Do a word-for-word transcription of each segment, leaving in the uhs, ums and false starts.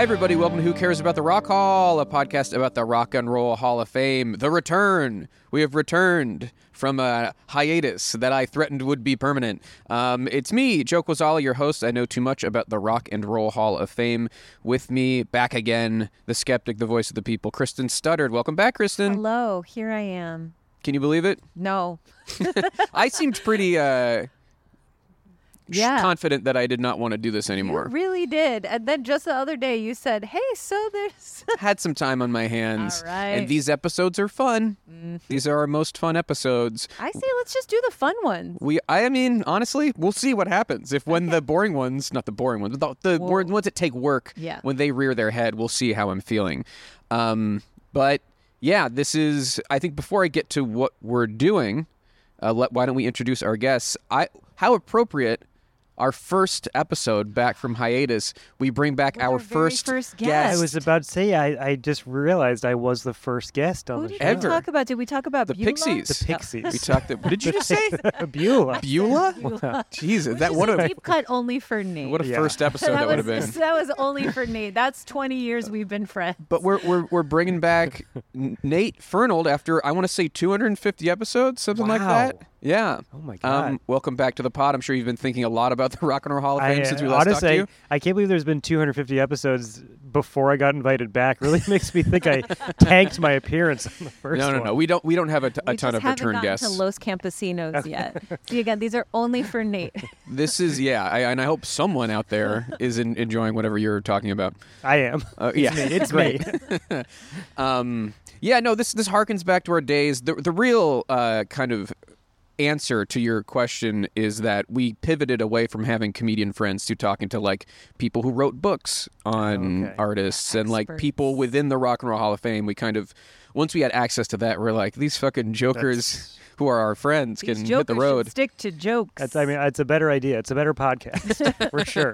Hi, everybody. Welcome to Who Cares About the Rock Hall, a podcast about the Rock and Roll Hall of Fame. The return. We have returned from a hiatus that I threatened would be permanent. Um, it's me, Joe Quazala, your host. I know too much about the Rock and Roll Hall of Fame. With me, back again, the skeptic, the voice of the people, Kristen Studdard. Welcome back, Kristen. Hello. Here I am. Can you believe it? No. I seemed pretty... Uh, Yeah. confident that I did not want to do this anymore. You really did. And then just the other day you said, hey, so there's... Had some time on my hands. All right. And these episodes are fun. Mm-hmm. These are our most fun episodes. I say let's just do the fun ones. We, I mean, honestly, we'll see what happens. If when okay. the boring ones, not the boring ones, the, the well, ones that take work, yeah. when they rear their head, we'll see how I'm feeling. Um, but yeah, this is, I think before I get to what we're doing, uh, let, why don't we introduce our guests? I How appropriate... Our first episode back from hiatus, we bring back We're our our first, first guest. guest. I was about to say, I, I just realized I was the first guest on Who the did show. Ever. we talk about? Did we talk about The Beulah? Pixies. The Pixies. We talked. What did you just say? Beulah. Beulah? Beulah. Jesus, Which that is what a a deep cut only for Nate. what a Yeah. first episode that, would have was, been. That was only for Nate. That's twenty years we've been friends. But we're we're we're bringing back Nate Fernald after I want to say two hundred fifty episodes, something like Wow. that. Yeah. Oh my God. Um, welcome back to the pod. I'm sure you've been thinking a lot about the Rock and Roll Hall of Fame I, since we uh, last talked honestly, to you. I can't believe there's been two hundred fifty episodes before I got invited back. Really makes me think I tanked my appearance on the first No, no, one. no. We don't we don't have a, t- a we ton just of haven't return gotten guests. to Los Campesinos yet. See, again, these are only for Nate. This is yeah, I, and I hope someone out there is in, enjoying whatever you're talking about. I am. Uh, yeah, me. It's great. me. um, yeah, no, this this harkens back to our days. The the real uh, kind of answer to your question is that we pivoted away from having comedian friends to talking to like people who wrote books on Okay. artists Yeah, and like experts. people within the Rock and Roll Hall of Fame. We kind of once we had access to that, we're like these fucking jokers That's- who are our friends These can hit jokers the should road. stick to jokes. That's, I mean, it's a better idea. It's a better podcast, for sure.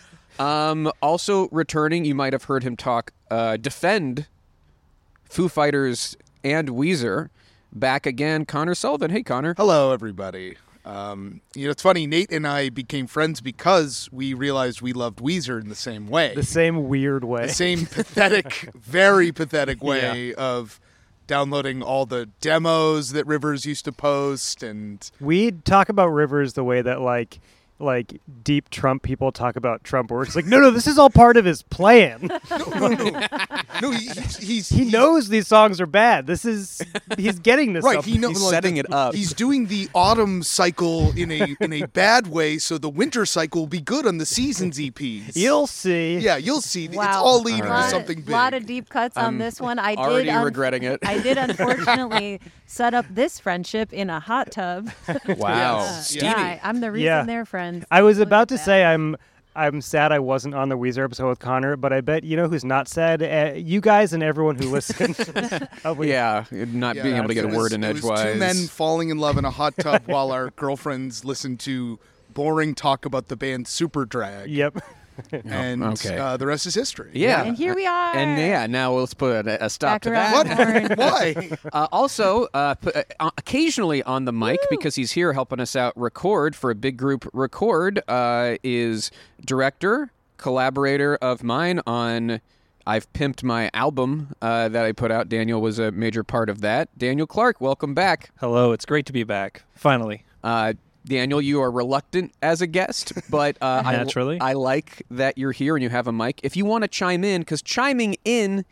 Um, also returning, you might have heard him talk, uh, defend Foo Fighters and Weezer. Back again, Connor Sullivan. Hey, Connor. Hello, everybody. Um, you know, it's funny. Nate and I became friends because we realized we loved Weezer in the same way. The same weird way. The same pathetic, very pathetic way of downloading all the demos that Rivers used to post. And We talk about Rivers the way that, like, like deep Trump people talk about Trump, where it's like, no, no, this is all part of his plan. no, no, no, no. He, he's, he's He he's- knows these songs are bad. This is he's getting this Right, up. he knows He's setting it up. He's doing the autumn cycle in a in a bad way, so the winter cycle will be good on the seasons E Ps. You'll see. yeah, you'll see. It's Wow. all leading All to right. something big. A lot of deep cuts on I'm this one. I already did un- regretting it. I did unfortunately set up this friendship in a hot tub. Wow. Yes. Steamy. Yeah, I- I'm the reason Yeah. they're friends. I was Look about at to that. say I'm I'm sad I wasn't on the Weezer episode with Connor, but I bet you know who's not sad? Uh, you guys and everyone who listens. Probably- Yeah, not Yeah, being able to get a it was- word in it was edgewise. Two men falling in love in a hot tub while our girlfriends listened to boring talk about the band Superdrag. Yep. And okay. uh, the rest is history. Yeah. And here we are. And yeah, now let's put a, a stop Back to around that. the horn. Why? Uh, also, uh, p- uh, occasionally on the mic, because he's here helping us out record for a big group record, uh, is director, collaborator of mine on I've Pimped My album uh, that I put out. Daniel was a major part of that. Daniel Clark, welcome back. Hello, it's great to be back. Finally. Uh, Daniel, you are reluctant as a guest, but uh, I- Naturally. I, like that you're here and you have a mic. If you want to chime in, because chiming in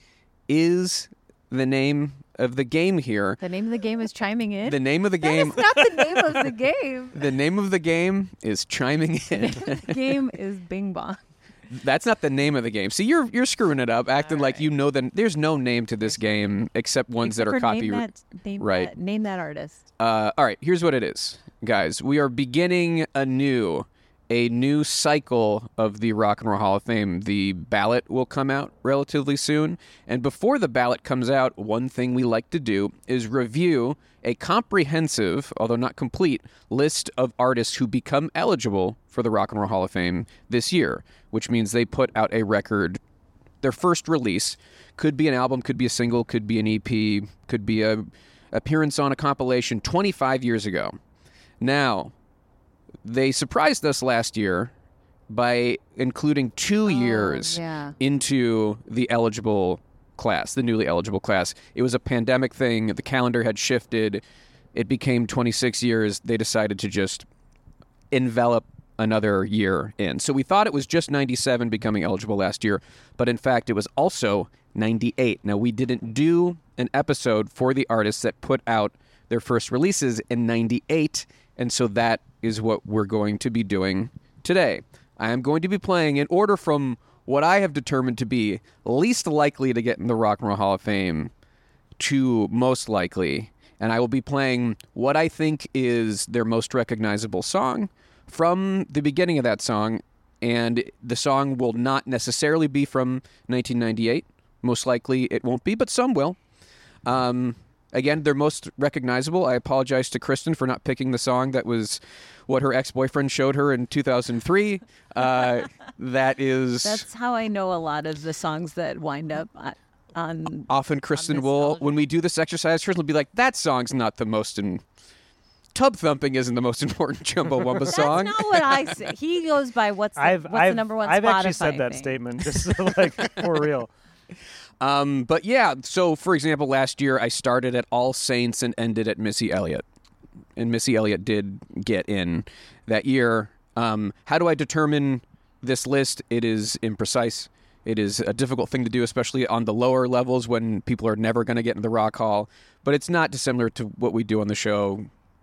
is the name of the game here. The name of the game is chiming in. The name of the That game. is not the name of the game. The name of the game is chiming in. The game is Bing Bong. That's not the name of the game. See, you're you're screwing it up, acting All like right. you know that there's no name to this game except ones Except that are for copy. Name that, name right. That, name that artist. Uh, all right, here's what it is, guys. We are beginning anew a new cycle of the Rock and Roll Hall of Fame. The ballot will come out relatively soon. And before the ballot comes out, one thing we like to do is review a comprehensive, although not complete, list of artists who become eligible for the Rock and Roll Hall of Fame this year, which means they put out a record. Their first release could be an album, could be a single, could be an E P, could be a appearance on a compilation twenty-five years ago. Now, they surprised us last year by including two years yeah. into the eligible class, the newly eligible class. It was a pandemic thing. The calendar had shifted. It became twenty-six years. They decided to just envelop another year in. So we thought it was just ninety-seven becoming eligible last year, but in fact it was also ninety-eight. Now, we didn't do an episode for the artists that put out their first releases in ninety-eight, and so that is what we're going to be doing today. I am going to be playing in order from what I have determined to be least likely to get in the Rock and Roll Hall of Fame to most likely, and I will be playing what I think is their most recognizable song from the beginning of that song, and the song will not necessarily be from nineteen ninety-eight. Most likely it won't be, but some will. Um, again, they're most recognizable. I apologize to Kristen for not picking the song that was what her ex-boyfriend showed her in two thousand three. Uh, that is... That's how I know a lot of the songs that wind up on... on Often Kristen on will, nostalgia. when we do this exercise, Kristen will be like, that song's not the most... In- Tub Thumping isn't the most important Chumbawamba That's song. not what I say. He goes by what's the, I've what's I've, the number one I've Spotify actually said that thing. statement, just so, like for real. Um, but yeah, so for example, last year I started at All Saints and ended at Missy Elliott. And Missy Elliott did get in that year. Um, how do I determine this list? It is imprecise. It is a difficult thing to do, especially on the lower levels when people are never going to get in the Rock Hall. But it's not dissimilar to what we do on the show.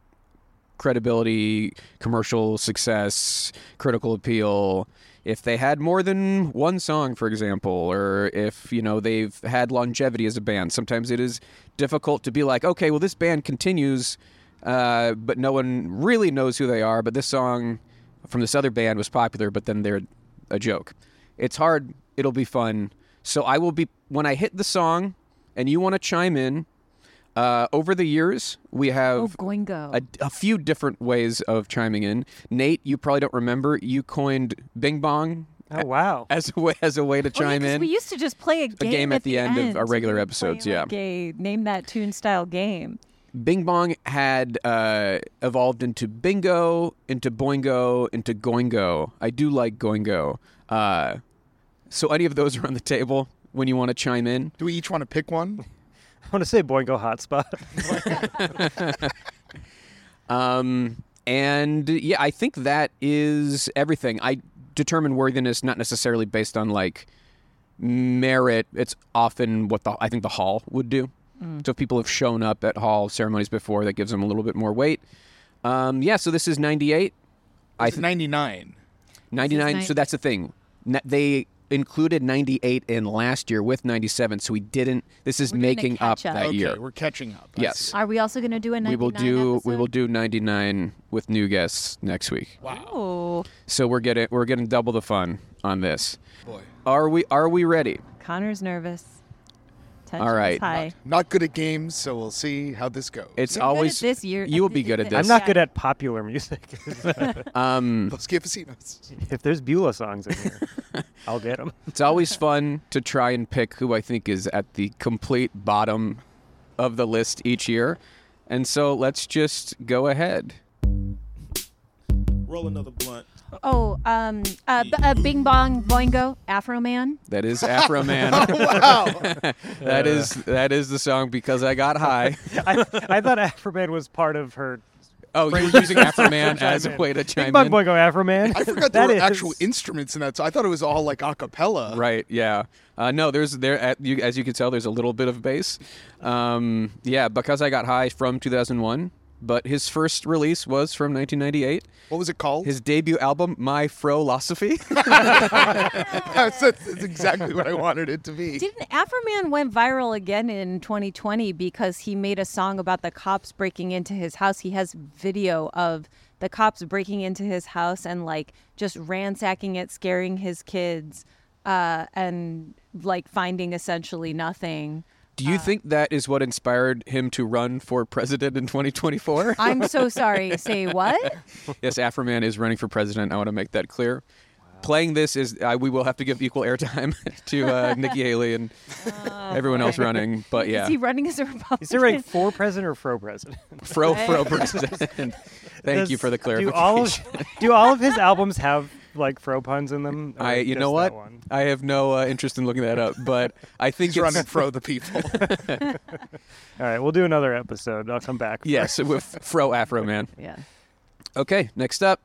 Credibility, commercial success, critical appeal. If they had more than one song, for example, or if, you know, they've had longevity as a band, sometimes it is difficult to be like, okay, well, this band continues, uh, but no one really knows who they are, but this song from this other band was popular, but then they're a joke. It's hard. It'll be fun. So I will be, when I hit the song and you want to chime in, Uh, over the years, we have Oh, Goingo. a, a few different ways of chiming in. Nate, you probably don't remember, you coined Bing Bong Oh wow! as a way, as a way to Oh, yeah, chime 'cause in. we used to just play a game, game at the end of our regular We'd episodes, play, yeah. like a name that tune style game. Bing Bong had uh, evolved into Bingo, into Boingo, into Goingo. I do like Goingo. Uh, so any of those are on the table when you want to chime in. Do we each want to pick one? I want to say Boingo Hotspot. Um, and yeah, I think that is everything. I determine worthiness not necessarily based on like merit. It's often what the I think the hall would do. So if people have shown up at hall ceremonies before, that gives them a little bit more weight. Um, yeah, so this is ninety-eight. I It's th- ninety-nine. ninety-nine. This is So that's the thing. N- they included ninety-eight in last year with ninety-seven, so we didn't. This is We're gonna making up, catch up. that Okay, year. we're catching up. I Yes. see. Are we also going to do a We ninety-nine will do. episode? We will do ninety-nine with new guests next week. Wow. Oh, So we're getting we're getting double the fun on this. Boy. Are we are we ready? Connor's nervous. Tension's All right. high. Not good at games, so we'll see how this goes. It's You're good always at this year. you will be good at I'm this. I'm not Yeah. good at popular music. Um, Los Campesinos. If there's Beulah songs in here, I'll get them. it's always fun to try and pick who I think is at the complete bottom of the list each year, and so let's just go ahead. Roll another blunt. Oh, um, uh, b- uh, Bing Bong Boingo, Afro Man. That is Afro Man. Wow. that is that is the song Because I Got High. I, I thought Afroman was part of her. Oh, you were using Afro Man Chime as a in. way to Big chime Bug in. Boingo Afroman. I forgot there That were is- actual instruments in that. So I thought it was all like a cappella. Right. Yeah. Uh, no, there's there at, you, as you can tell, there's a little bit of bass. Um, yeah, Because I Got High from two thousand one, but his first release was from nineteen ninety-eight. What was it called? His debut album, My Frolosophy. that's, that's exactly what I wanted it to be. Didn't Afro Man went viral again in twenty twenty because he made a song about the cops breaking into his house. He has video of the cops breaking into his house and like just ransacking it, scaring his kids, uh, and like finding essentially nothing. Do you think that is what inspired him to run for president in twenty twenty-four? I'm so sorry. Say what? Yes, Afro Man is running for president. I want to make that clear. Playing this is uh, we will have to give equal airtime to uh, Nikki Haley and everyone else running. But yeah, Is he running as a Republican? Is it like for president or fro president? Fro Fro president. Thank Does- you for the Do clarification. all of do all of his albums have like fro puns in them? Or I, you just know that what? one? I have no uh, interest in looking that up, but I think He's it's running fro the people. All right, we'll do another episode. I'll come back. for- yes with Fro Afro Man. Yeah. Okay, next up.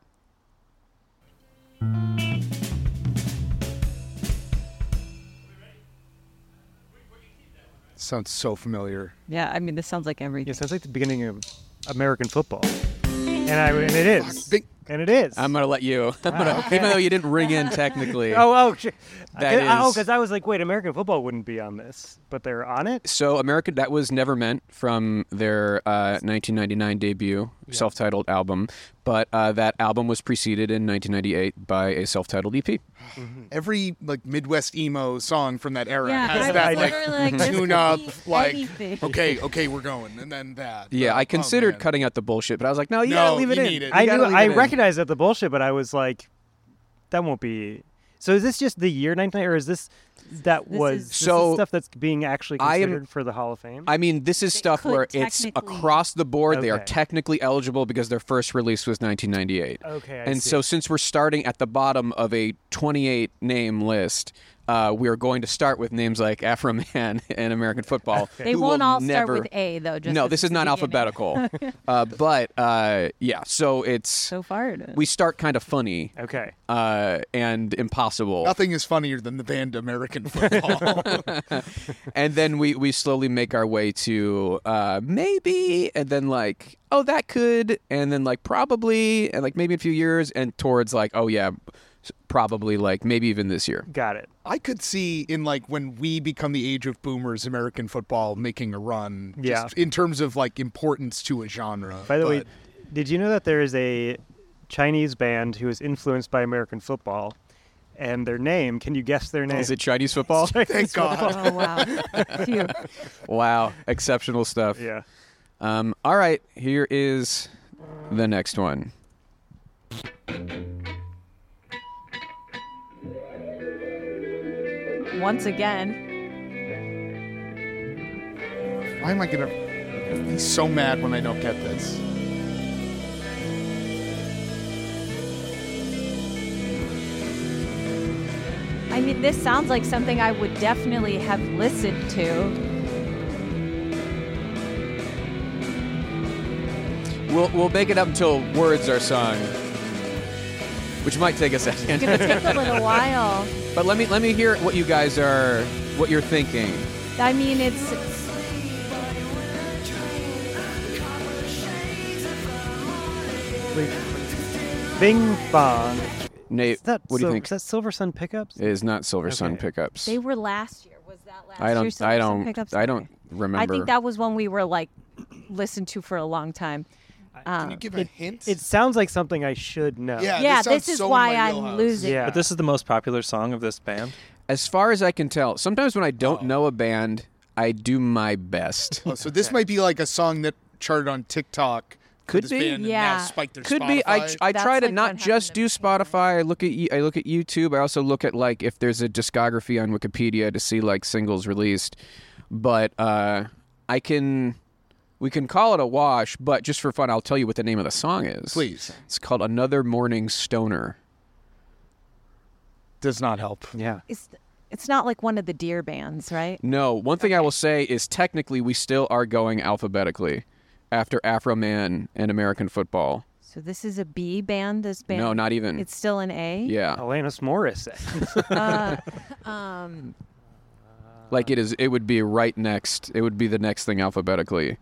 Sounds so familiar. Yeah, I mean, this sounds like everything. It sounds like the beginning of American football, and I and it is, Big- and it is. I'm gonna let you. I'm gonna, okay. Even though you didn't ring in technically. oh oh shit. That I- oh, is- because I was like, wait, American football wouldn't be on this, but they're on it. So American, that was Never Meant from their uh, nineteen ninety-nine debut self-titled album, but uh, that album was preceded in nineteen ninety-eight by a self-titled E P. Every like Midwest emo song from that era Yeah, has I that was like literally like, this tune could up, be like anything. okay, okay, we're going, and then that. Yeah, Uh, I oh, considered man. cutting out the bullshit, but I was like, no, you No, gotta leave it you in. need it. You I gotta knew leave I it in. recognized that the bullshit, but I was like, that won't be. So is this just the year nineteen, or is this that This was is- this So, is stuff that's being actually I am- considered for the Hall of Fame? I mean, this is They stuff could where it's technically- across the board. They are Okay. technically eligible because their first release was nineteen ninety-eight. okay, I And see. so, since we're starting at the bottom of a twenty-eight name list, uh, we are going to start with names like Afro Man and American Football. They who won't will all never... start with A, though. Just No, 'cause this it's is not the beginning. alphabetical. uh, but uh, yeah, so it's So far, it is. we start kind of funny okay. uh, and impossible, Nothing is funnier than the band American Football. and then we we slowly make our way to uh, maybe, and then like oh that could, and then like probably, and like maybe in a few years, and towards like oh yeah, s- probably like maybe even this year. Got it. I could see in like when we become the age of boomers, American football making a run. Yeah. Just in terms of like importance to a genre. By the way, But did you know that there is a Chinese band who is influenced by American football, and their name? Can you guess their name? Is it Chinese football? thank God. Oh, wow. Phew. Wow, exceptional stuff. Yeah. Um, all right, here is the next one. Once again, Why am I gonna be so mad when I don't get this? I mean, this sounds like something I would definitely have listened to. We'll we'll make it up until words are sung, which might take a second. It's gonna take a little while. But let me let me hear what you guys are what you're thinking. I mean, it's Bing Bong. Nate, Is that what do you Sil- think? Is that Silver Sun Pickups? It is not Silver Sun Okay. Pickups. they were last year. Was that last I year? don't Silver I Sun don't Pickups? I don't Okay. remember. I think that was one we were like listened to for a long time. Can Um, you give a hint? It sounds like something I should know. Yeah. yeah, this sounds this is so in why my I'm wheelhouse. losing. Yeah. But this is the most popular song of this band. As far as I can tell, sometimes when I don't Oh. know a band, I do my best. Oh, so this might be like a song that charted on TikTok. for Could this be. band and now Yeah. spiked their Could be. I, Spotify. I That's try to like not what just happened do to Spotify. I look at Y- I look at YouTube. I also look at like if there's a discography on Wikipedia to see like singles released. But uh, I can we can call it a wash. But just for fun, I'll tell you what the name of the song is. Please. It's called Another Morning Stoner. Does not help. Yeah. It's, it's not like one of the Deer bands, right? No, one thing I will say is technically we still are going alphabetically after Afro Man and American Football. So this is a B band. This band. No, not even. It's still an A. yeah. Alanis Morissette. Uh, um. Like it is, it would be right next. It would be the next thing alphabetically.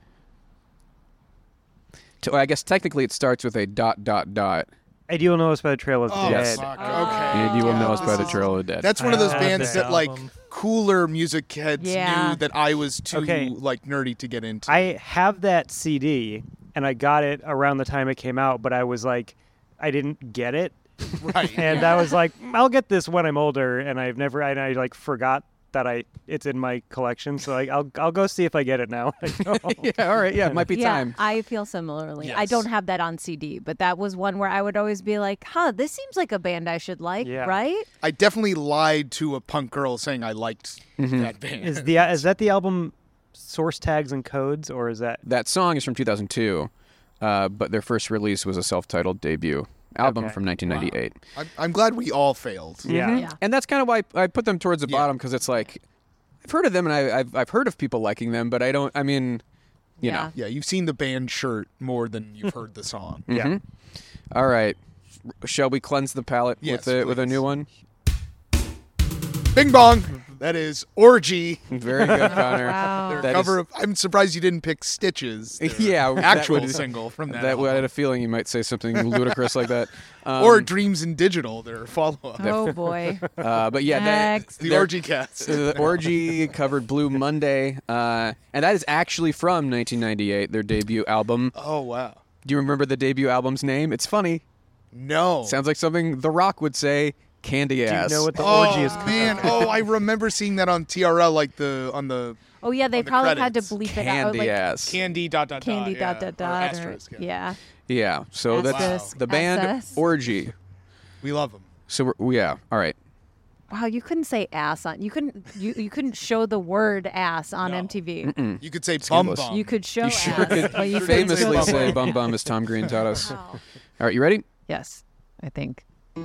To, I guess technically it starts with a dot dot dot, And you'll know us by the Trail of Oh, Dead. fuck. Oh. Okay. and you will Yeah. know us by the This is- Trail of the Dead. That's one of I those have bands this that like album. cooler music heads Yeah. knew that I was too Okay. like nerdy to get into. I have that C D, and I got it around the time it came out, but I was like, I didn't get it. right. And I was like, I'll get this when I'm older, and I've never, and I like forgot that I it's in my collection, so I, I'll I'll go see if I get it now. I go. yeah, all right. Yeah, it might be yeah, time. I feel similarly. I Yes. don't have that on C D, but that was one where I would always be like, "Huh, this seems like a band I should like, Yeah. right?" I definitely lied to a punk girl saying I liked Mm-hmm. that band. Is the is that the album Source Tags and Codes, or is that That song is from two thousand two, uh, but their first release was a self-titled debut album Okay. from nineteen ninety-eight. I'm, I'm glad we all failed. Yeah. Yeah. And that's kind of why I put them towards the Yeah. bottom, because it's like, I've heard of them and I, I've, I've heard of people liking them, but I don't, I mean, you Yeah. know. Yeah, you've seen the band shirt more than you've heard the song. Yeah. Mhm. All right. Shall we cleanse the palate Yes, with, a, with a please. new one? Bing Bong. That is Orgy. Very good, Connor. Wow. Their That cover is- of. I'm surprised you didn't pick Stitches. their Yeah, that actual would- single from that. That album. I had a feeling you might say something ludicrous like that. Um, or Dreams in Digital, their follow-up. Oh boy. uh, but yeah, that, Next. the their- Orgy Cats. uh, the Orgy covered Blue Monday, uh, and that is actually from nineteen ninety-eight, their debut album. Oh wow. Do you remember the debut album's name? It's funny. No. Sounds like something The Rock would say. Candy Do you ass. know what the oh orgy is? man. Oh, I remember seeing that on T R L, like the on the Oh yeah, they On the probably had to credits. bleep it out. Candy Like ass. candy dot dot candy dot, dot yeah, dot or dot. or- asterisk, yeah. Yeah. So that's Asterisk, the band S S. Orgy. We love them. So we're, yeah. All right. Wow, you couldn't say ass on. You couldn't. You, you couldn't show the word ass on No. M T V. Mm. You could say bum Scandalous. bum. You could show You sure ass, could but you couldn't famously show say the bum word. bum, as Tom Green taught us. Wow. All right, you ready? Yes, I think.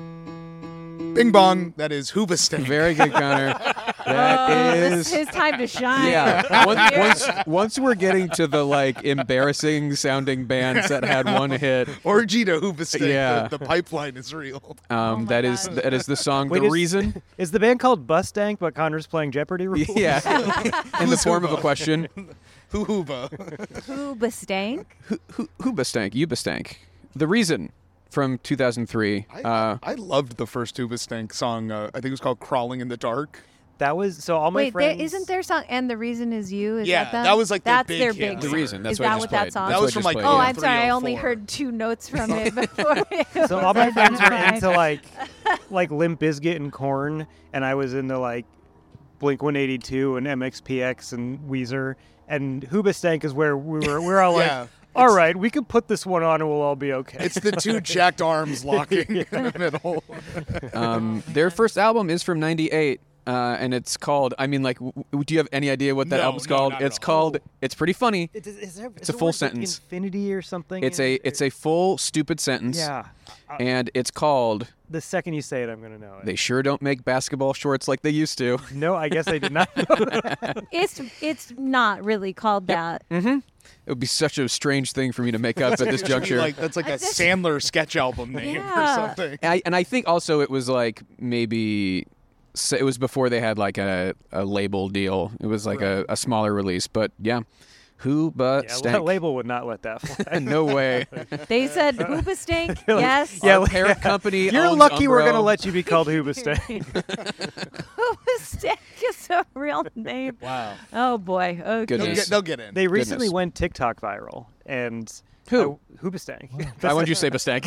Bing Bong. That is Hoobastank. Very good, Connor. That Oh, is. this is his time to shine. Yeah. Once, Here. once, once we're getting to the like embarrassing sounding bands that had one hit, Orgy to Hoobastank. Yeah. The, the pipeline is real. um, Oh my that is God. that is the song Wait, "The is- Reason." Is the band called Bustank, but Connor's playing Jeopardy rules? Yeah, in the form of a question. Hoo Hooba. Hoobastank. Who Hoobastank, Ubastank. The Reason from two thousand three. I, Uh, I loved the first Hoobastank song. Uh, I think it was called "Crawling in the Dark." That was so. All my Wait, there, friends. isn't their song "And the Reason Is You"? Is Yeah, that, them? that was, like, their that's big their hit. big. The song. Reason. That's is what I that just what played. that song? That's That what was I from, just like, played, Oh, yeah. I'm sorry. I only three oh four. heard two notes from it before. So all my friends were into like, like Limp Bizkit and Korn, and I was into like Blink one eighty-two and M X P X and Weezer, and Hoobastank is where we were. We're all like, Yeah, all it's- right, we can put this one on and we'll all be okay. It's the two jacked arms locking in the middle. um, their first album is from ninety-eight. Uh, and it's called. I mean, like, w- w- do you have any idea what that No, album's no, called? not at It's all. called. It's pretty funny. It- is- is there- It's is a the full word, like, sentence. Infinity or something. It's in a it? it's a full stupid sentence. yeah. Uh, And it's called. the second you say it, I'm gonna know it. They sure don't make basketball shorts like they used to. No, I guess I did not know that. It's it's not really called that. It would be such a strange thing for me to make up at this It should be juncture. like that's like I a just- Sandler sketch album name Yeah. or something. I, and I think also it was like maybe so it was before they had like a, a label deal. It was like a, a smaller release, but yeah, who but Yeah, stank? label would not let that fly. No way. They said Hoobastank. Yes. Yeah, Our like- parent company. You're owns lucky we're gonna Umbro. let you be called Hoobastank. Hoobastank is a real name. Wow. Oh boy. Okay. They'll Goodness. get, they'll get in. They recently Goodness. went TikTok viral, and Who? uh, Hoobastank. Why would you say Bastank?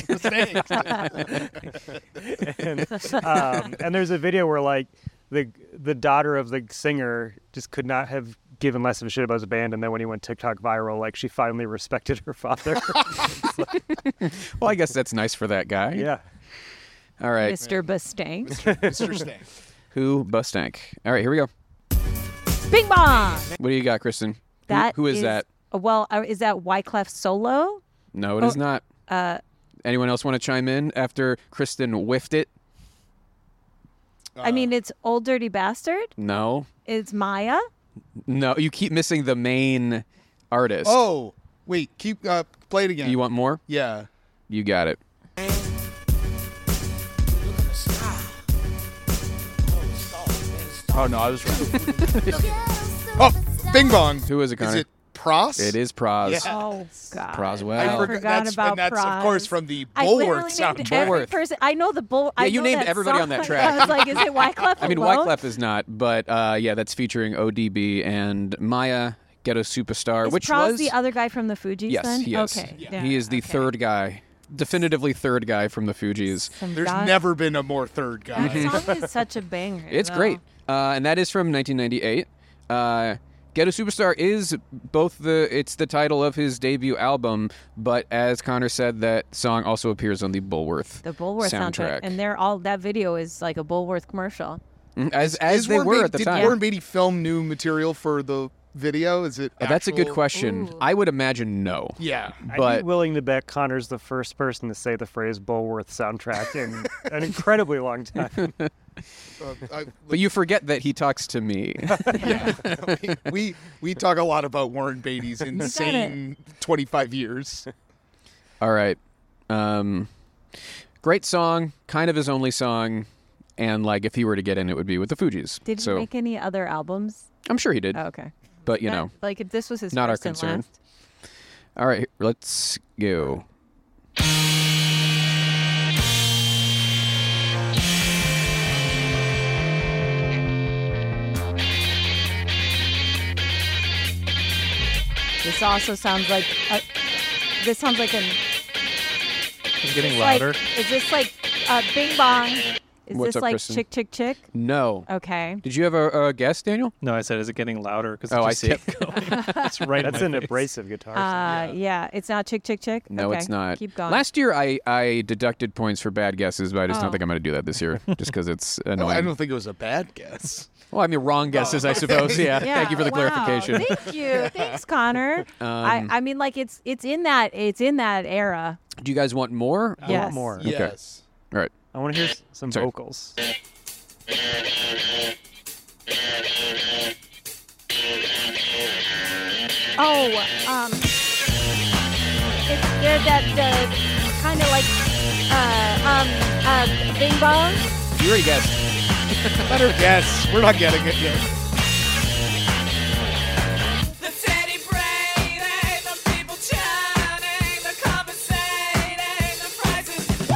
and, um, and there's a video where like the the daughter of the singer just could not have given less of a shit about his band, and then when he went TikTok viral, like she finally respected her father. Well, I guess that's nice for that guy. yeah. All right. Mister Bastank. Mister Stank. Who Bastank? All right, here we go. Bing bong. What do you got, Kristen? Who- That who is, that? uh, Well, uh, is that Wyclef Solo? No, it is Oh, not. Uh, Anyone else want to chime in after Kristen whiffed it? I mean, it's Old Dirty Bastard. No. It's Maya. No, you keep missing the main artist. Oh, wait. Keep uh, play it again. You want more? Yeah. You got it. Oh no, I was wrong. Oh, Bing Bong. Who is it, Connor? Is it Pros? It is Pros. Yeah. Oh God. Proswell. I I forgot that's, about and that's of Pros. course from the I Bulworth literally named soundtrack. every Bulworth. person. I know the bull. Yeah, I you know named that everybody song. on that track. I was like, is it Wyclef? I mean, alone? Wyclef is not, but uh, yeah, that's featuring O D B and Maya, Ghetto Superstar, Is which Pros was the other guy from the Fugees? yes, then? he is. Okay. Yeah. yeah, He is the okay. third guy, definitively third guy from the Fugees. Some There's guy- never been a more third guy. That song is such a banger. It's though. great, uh, and that is from nineteen ninety-eight. Uh, Ghetto Superstar is both the it's the title of his debut album, but as Connor said, that song also appears on the Bulworth The Bulworth soundtrack. soundtrack. and they're all that video is like a Bulworth commercial. Mhm, as as Is they Warren were Beatty- at the did time. Warren Beatty film new material for the video? Is it? Uh, That's a good actual- question. Ooh. I would imagine no. Yeah. I'd But- be willing to bet Connor's the first person to say the phrase Bulworth soundtrack in an incredibly long time. Uh, I, But you forget that he talks to me. yeah. we, we we talk a lot about Warren Beatty's insane twenty-five years. All right. Um, great song, kind of his only song, and like if he were to get in, it would be with the Fugees. Did so he make any other albums? I'm sure he did, Oh, okay. but you That- know, like if this was his not our first and concern. last. all right, let's go. This also sounds like a, this sounds like an It's getting like, louder. is this like uh, Bing Bong? Is What's this up, like Kristen? Chick Chick Chick? No. Okay. Did you have a, a guess, Daniel? No, I said, is it getting louder? Because Oh, I just see. kept going. It's right in That's my an face. abrasive guitar. Uh, yeah. It's not Chick Chick Chick. No, okay. it's not. Keep going. Last year, I, I deducted points for bad guesses, but I just Oh. don't think I'm going to do that this year, just because it's Well, annoying. I don't think it was a bad guess. Well, I mean, wrong guesses, I suppose. Yeah. Yeah, Thank you for the wow. clarification. Thank you. Thanks, Connor. I, Um, I mean, like it's it's in that it's in that era. Do you guys want more? I Yes. want more. Okay. Yes. All right. I want to hear s- some Sorry. vocals. Oh, um, it's they're that the kind of like uh um uh Bing Bong. You already guessed. Let her guess. We're not getting it yet. The teddy brain ain't the people chatting, the conversating, the prices.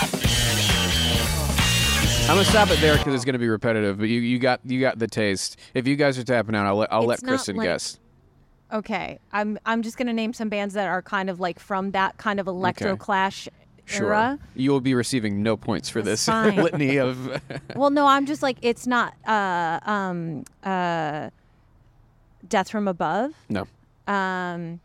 I'm gonna stop it there because it's gonna be repetitive. But you, you got you got the taste. If you guys are tapping out, I'll let I'll let It's not Kristen like- guess. Okay, I'm I'm just gonna name some bands that are kind of like from that kind of electro clash Sure. era. You will be receiving no points for That's this fine. litany of. Well, no, I'm just like it's not uh um uh Death from Above. no. Um,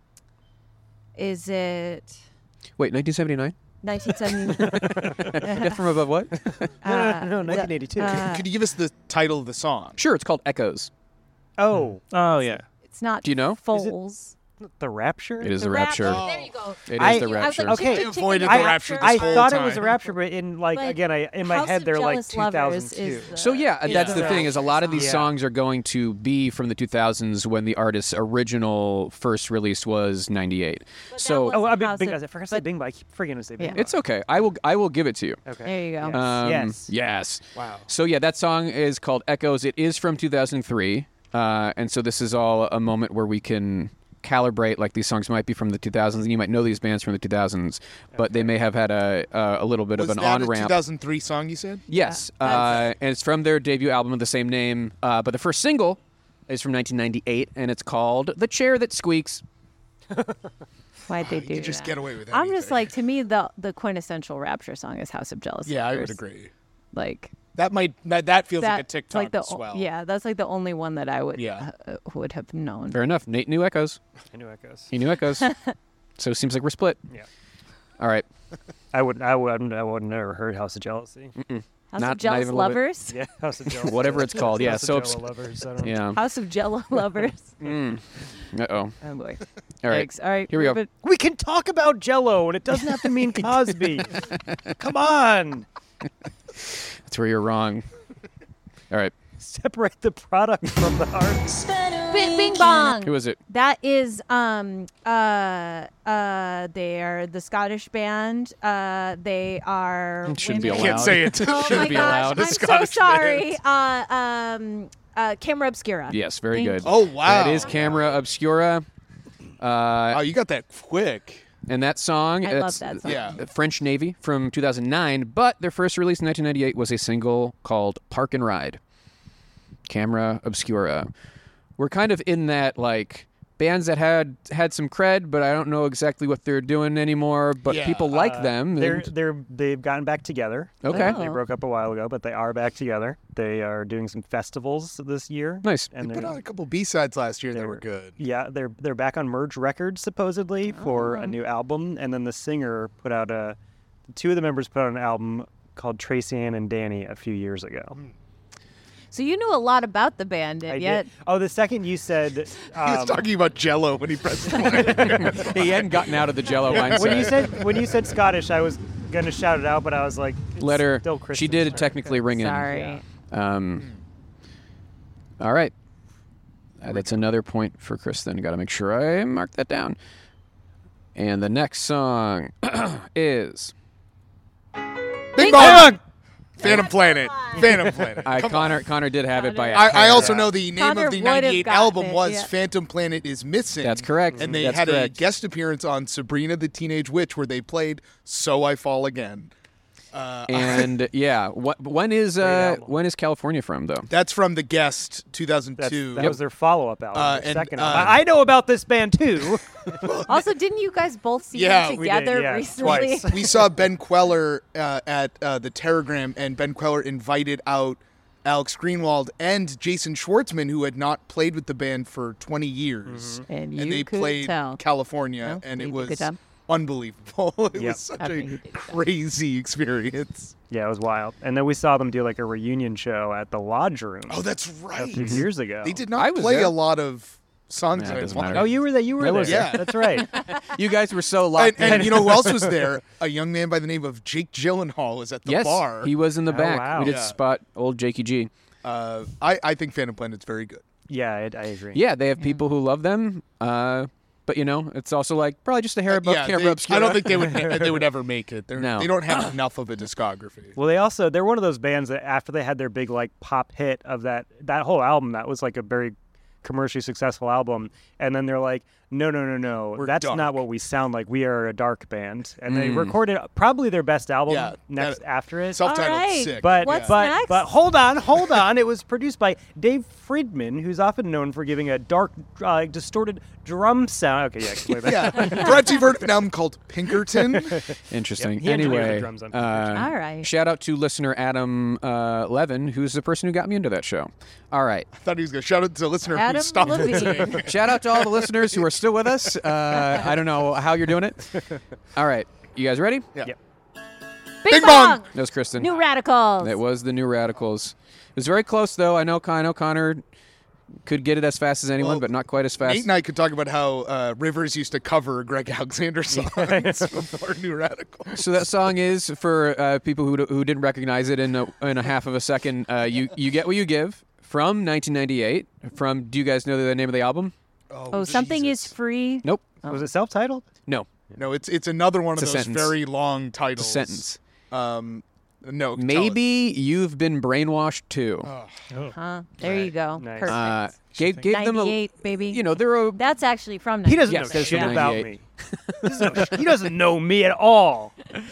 is it Wait, nineteen seventy-nine. nineteen seventy? Death from Above. What? uh, no, nineteen eighty-two. uh, Could you give us the title of the song? Sure, it's called Echoes. oh, Oh, yeah. It's not. Do you know? Foals. The Rapture? It is The the Rapture. There you go. It is I- the I was Rapture. like, Okay. chick, chick, chick, Avoided and the the Rapture I this whole thought it was a time. Rapture, but in like But again, I in my House head of they're like Jealous Lovers two thousand two. is the- So yeah, is that's the the thing is a lot of these Yeah. songs are going to be from the two thousands when the artist's original first release was ninety-eight. that So was- Oh, I, mean, House Bing, of- I forgot to say but- Bing, but I keep forgetting to say Bing. Yeah. Bong. it's okay. I will I will give it to you. Okay. There you go. Yes. Um, yes. Yes. Wow. So yeah, that song is called Echoes. It is from two thousand three, uh, and so this is all a moment where we can calibrate. Like these songs might be from the two thousands, and you might know these bands from the two thousands, but they may have had a a, a little bit Was of an that on a two ramp. thousand three song you said? Yes, Yeah, uh, and it's from their debut album of the same name. Uh, but the first single is from nineteen ninety-eight, and it's called "The Chair That Squeaks." Why'd they You do could just that? get away with that. I'm just like, to me, the the quintessential Rapture song is House of Jealous Yeah, I would Lovers. agree. Like That might that, that feels that, like a TikTok like the as well. yeah, that's like the only one that I would Yeah. uh, would have known. Fair enough. Nate knew Echoes. I knew Echoes. He knew Echoes. So it seems like we're split. Yeah. All right. I would. I would. I would never heard House of Jealousy. House Not- of Jealous not even a little bit. Lovers. Yeah, House of Jealousy. Whatever it's called. Yeah. House So of obs- Jello lovers. I don't know. yeah. House of Jello Lovers. Mm. Uh oh. Oh boy. All right. Thanks. All right. Here we go. but- We can talk about Jello, and it doesn't have to mean Cosby. Come on, That's where you're wrong. All right. separate the product from the art. Bing, bing bong. Who is it? That is um uh uh they are the Scottish band. Uh they are Shouldn't be women. allowed. Can't say it. Oh Shouldn't my be gosh, allowed. I'm so Scottish sorry. band. Uh um uh Camera Obscura. Yes. Very Thank good. Oh wow. That is Camera Obscura. Uh, Oh, you got that quick. and that song, I love it's that song. Yeah. the French Navy from two thousand nine, but their first release in nineteen ninety-eight was a single called Park and Ride. Camera Obscura. We're kind of in that, like, bands that had had some cred, but I don't know exactly what they're doing anymore, but Yeah, people like Uh, them. They're and- they're they've gotten back together. Okay. Oh. They broke up a while ago, but they are back together. They are doing some festivals this year. Nice. And They put they're on a couple B-sides last year that they're- were good. yeah, they're they're back on Merge Records supposedly for Oh. a new album, and then the singer put out a two of the members put out an album called Tracy Ann and Danny a few years ago. So you knew a lot about the band, I and yet did. Oh, the second you said He was um, talking about Jello when he pressed play. He hadn't gotten out of the Jello mindset. when you said when you said Scottish, I was gonna shout it out, but I was like, it's Let her. Still She Kristen's did turn. technically ring in. sorry. Um, all right. Uh, that's another point for Kristen. Got to make sure I mark that down. And the next song is Bing Bong! Phantom Planet. Phantom Planet. I, Come on. Connor. Connor did have it by. a I, I hair. also know the name Connor of the would have ninety-eight gotten album it, was yeah. Phantom Planet is Missing. That's correct. And they That's had a correct. guest appearance on Sabrina the Teenage Witch where they played So I Fall Again. Uh, And yeah, what, when is uh, album. when is California from though? that's from The Guest two thousand That's, two. that was their follow-up album. Uh, their and, second uh, album. I know about this band too. Also, didn't you guys both see Yeah, them we did, together yeah, recently? twice. We saw Ben Queller uh, at uh, the Terragram, and Ben Queller invited out Alex Greenwald and Jason Schwartzman, who had not played with the band for twenty years. And you and they could played tell. California, No, and you it did a good was job. unbelievable. It Yep. was such Okay, a you did a good job. crazy experience. Yeah, it was wild. And then we saw them do like a reunion show at the Lodge Room Oh, that's a right. few years ago. They did I not was play there. a lot of songs. Nah, it that I doesn't wanted. matter. Oh, you were there. You were I there. was there. That's right. You guys were so And, locked and in. you know who else was there? A young man by the name of Jake Gyllenhaal was at the yes, bar. he was in the Oh, back. wow. We did Yeah. spot old Jakey G. Uh, I, I think Phantom Planet's very good. Yeah, I, I agree. Yeah, they have people who love them. Uh, but you know, it's also like probably just a hair above yeah, camera they- obscura. I don't think they would they would ever make it. They're, No. They don't have enough of a discography. Well, they also they're one of those bands that after they had their big like pop hit of that that whole album that was like a very commercially successful album, and then they're like, no, no, no, no, We're that's dark. not what we sound like. We are a dark band, and they Mm. recorded probably their best album Yeah, next that- after it. Self-titled All right. sick. But What's but next? but hold on, hold on. It was produced by Dave Friedman, who's often known for giving a dark, uh, distorted drum sound. Okay, yeah, explain that. yeah, perhaps you've heard of an album called Pinkerton. Interesting. He engineered the Anyway, drums on uh, All right. shout out to listener Adam uh, Levin, who's the person who got me into that show. All right. I thought he was going to shout out to the listener Adam who stopped listening. Levine. Shout out to all the listeners who are still with us. Uh, I don't know how you're doing it. All right. You guys ready? Yeah. Yep. Bing, Bing bong! bong! That was Kristen. New Radicals. It was the New Radicals. It was very close, though. I know, I know Connor could get it as fast as anyone, Well, but not quite as fast. Nate and I could talk about how uh, Rivers used to cover Greg Alexander songs before New Radical. So that song is for uh, people who, who didn't recognize it in a, in a half of a second. Uh, you you get what you give from nineteen ninety-eight. From do you guys know the name of the album? Oh, something is Jesus. free. Nope. Was it self-titled? No. No, it's it's another one It's of a those sentence. very long titles. It's a sentence. Um, no, tell Maybe you've been brainwashed too. us. Oh. Huh? There you go. Nice. Perfect. Uh, gave gave them a ninety-eight, baby. you know they're a That's actually from He doesn't ninety-eight. Yes, know that's shit from about ninety-eight. me. He doesn't know- he doesn't know me at all.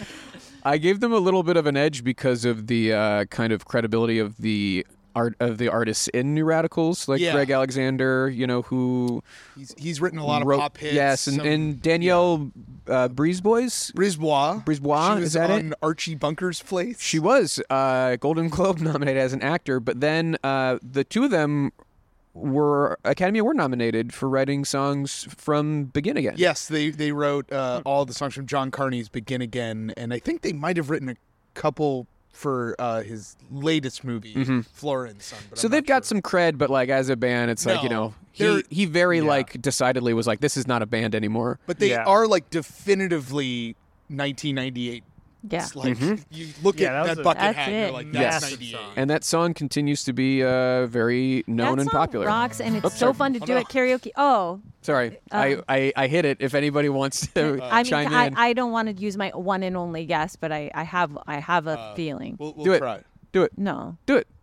I gave them a little bit of an edge because of the uh, kind of credibility of the art of the artists in New Radicals, like Yeah. Greg Alexander, you know, who He's he's written a lot of wrote, pop hits. yes, and, some- and Danielle uh, Brisebois. Brisbois. Brisbois, She was is that it? on Archie Bunker's place. She was uh, Golden Globe nominated as an actor, but then uh, the two of them were Academy Award nominated for writing songs from Begin Again. Yes, they they wrote uh, all the songs from John Carney's "Begin Again," and I think they might have written a couple for uh, his latest movie, Flora and Son. But So I'm they've not got sure. some cred, but like as a band, it's like you No, know they're- he he very yeah. like decidedly was like this is not a band anymore. But they Yeah. are like definitively nineteen ninety-eight. Yeah. It's like Mm-hmm. you look Yeah, at that was that a- bucket That's hat, and it. you're like, Yes. that's ninety-eight. And that song continues to be uh, very known that and song popular. rocks, and it's Oops, so sorry. fun to Oh, do no. at karaoke. Oh, Sorry, Uh, I, I I hit it. If anybody wants to I mean, chime I, in, I don't want to use my one and only guess, but I, I have I have a Uh, feeling. We'll, we'll Do it. try. do it, No, do it.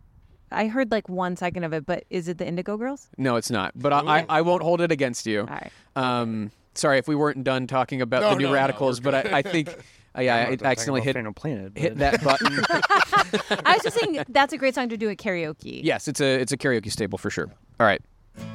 I heard like one second of it, but is it the Indigo Girls? No, it's not. But I, I I won't hold it against you. All right. Um, sorry if we weren't done talking about No, the New no, no, Radicals, we're but I, I think uh, yeah, I accidentally hit Phantom Planet. hit but- that button. I was just saying that's a great song to do at karaoke. Yes, it's a it's a karaoke staple for sure. All right.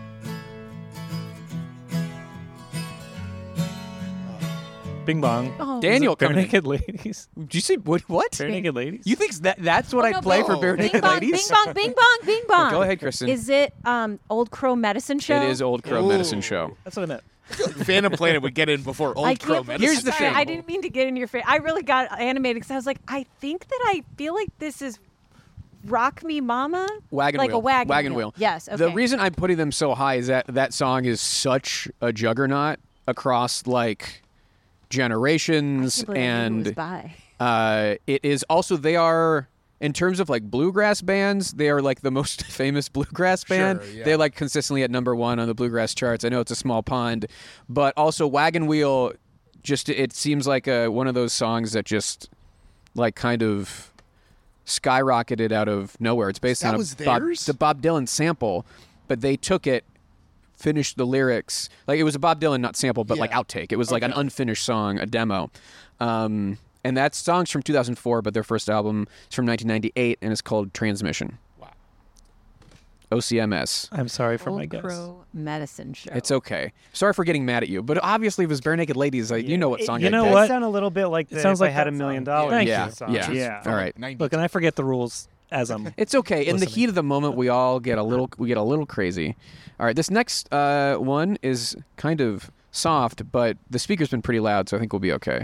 Bing bong. Oh. Daniel Bare coming in. naked ladies. Did you see what? What? Bare naked ladies. You think that that's what Oh, I no, play but- for Bare Bing Naked bong, Ladies? Bing bong, bing bong, bing bong. Go ahead, Kristen. Is it um Old Crow Medicine Show? It is Old Crow Ooh. Medicine Show. That's what I meant. Phantom Planet would get in before Old I Crow can't Medicine. Here's the sorry, thing. I didn't mean to get in your face. I really got animated because I was like, I think that I feel like this is Rock Me Mama? Wagon like Wheel. a wagon, Wagon wheel. Wheel. Yes, okay. The reason I'm putting them so high is that that song is such a juggernaut across like generations, I can't believe I knew it was and by. uh, it is also they are in terms of like bluegrass bands, they are like the most famous bluegrass band. Sure, yeah. They're like consistently at number one on the bluegrass charts. I know it's a small pond, but also Wagon Wheel. Just it seems like a, one of those songs that just like kind of skyrocketed out of nowhere. It's based That on a was Bob, theirs? the Bob Dylan sample, but they took it, finished the lyrics. Like it was a Bob Dylan not sample, but Yeah. like outtake. It was like an Okay. unfinished song, a demo. Um, and that song's from two thousand four, but their first album is from nineteen ninety-eight, and it's called Transmission. Wow. O C M S. I'm sorry for my Old guess. Crow Medicine Show. It's okay. Sorry for getting mad at you, but obviously if it was Bare Naked Ladies, like, you know what It- song you I know picked. It what? does sound a little bit like It the, sounds if like I had a that million song. dollars. Thank Yeah, you. song. yeah. yeah. All right. ninety Look, and I forget the rules as I'm. It's okay. In the Listening. heat of the moment, we all get a little we get a little crazy. All right, this next uh, one is kind of soft, but the speaker's been pretty loud, so I think we'll be okay.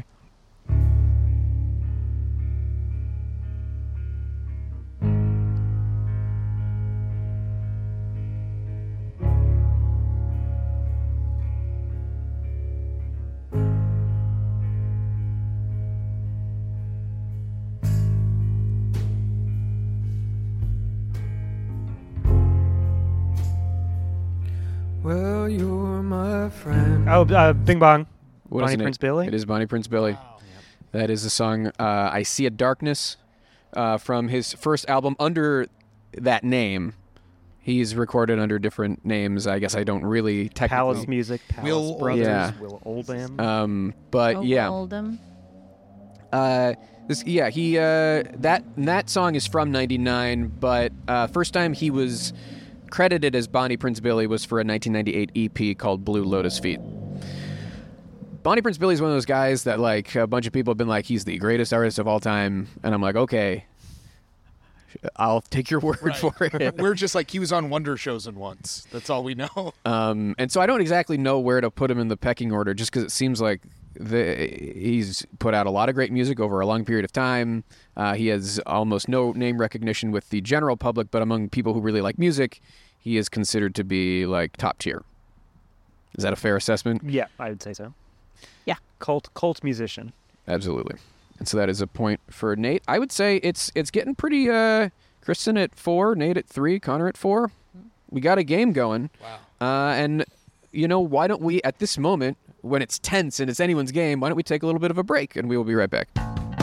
Well, you're my friend. Oh, uh, Bing Bong. What is Bonnie it? Prince Billy? It is Bonnie Prince Billy. That is the song uh, "I See a Darkness" uh, from his first album under that name. He's recorded under different names. I guess I don't really technically. Palace Music, Palace Will Brothers, Yeah. Will Oldham. Um, but Oh, yeah. Oldham. Uh, this yeah he uh that that song is from ninety-nine, but uh, first time he was credited as Bonnie Prince Billy was for a nineteen ninety-eight E P called Blue Lotus Feet. Bonnie Prince Billy is one of those guys that like a bunch of people have been like he's the greatest artist of all time, and I'm like okay, I'll take your word for it. We're just like he was on Wonder Chosen once. That's all we know. Um, and so I don't exactly know where to put him in the pecking order, just because it seems like the, he's put out a lot of great music over a long period of time. Uh, he has almost no name recognition with the general public, but among people who really like music, he is considered to be like top tier. Is that a fair assessment? Yeah, I would say so. Yeah. Cult cult musician. Absolutely. And so that is a point for Nate. I would say it's it's getting pretty. Uh, Kristen at four, Nate at three, Connor at four. We got a game going. Wow. Uh, and you know, why don't we at this moment when it's tense and it's anyone's game? Why don't we take a little bit of a break and we will be right back.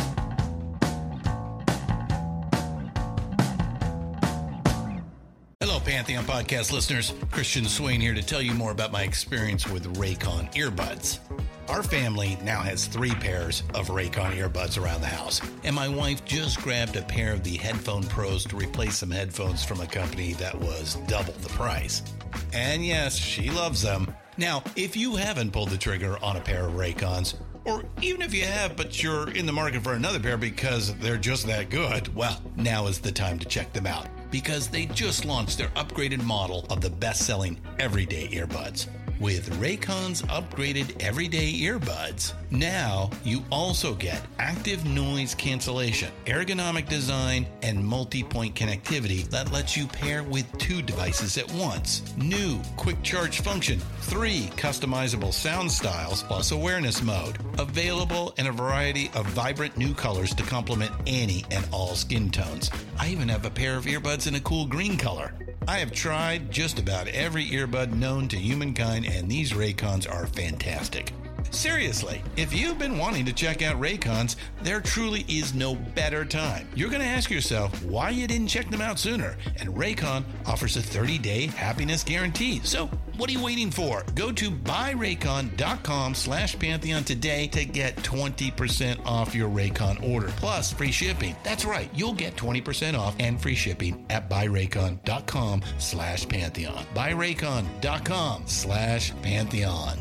Hello, Pantheon Podcast listeners. Christian Swain here to tell you more about my experience with Raycon earbuds. Our family now has three pairs of Raycon earbuds around the house, and my wife just grabbed a pair of the Headphone Pros to replace some headphones from a company that was double the price. And yes, she loves them. Now, if you haven't pulled the trigger on a pair of Raycons, or even if you have, but you're in the market for another pair because they're just that good, well, now is the time to check them out because they just launched their upgraded model of the best-selling everyday earbuds. With Raycon's upgraded everyday earbuds, now you also get active noise cancellation, ergonomic design, and multi-point connectivity that lets you pair with two devices at once. New quick charge function, three customizable sound styles, plus awareness mode. Available in a variety of vibrant new colors to complement any and all skin tones. I even have a pair of earbuds in a cool green color. I have tried just about every earbud known to humankind, and these Raycons are fantastic. Seriously, if you've been wanting to check out Raycons, there truly is no better time. You're going to ask yourself why you didn't check them out sooner, and Raycon offers a thirty-day happiness guarantee. So what are you waiting for? Go to buyraycon.com slash Pantheon today to get twenty percent off your Raycon order, plus free shipping. That's right, you'll get twenty percent off and free shipping at buyraycon.com slash Pantheon. buyraycon.com slash Pantheon.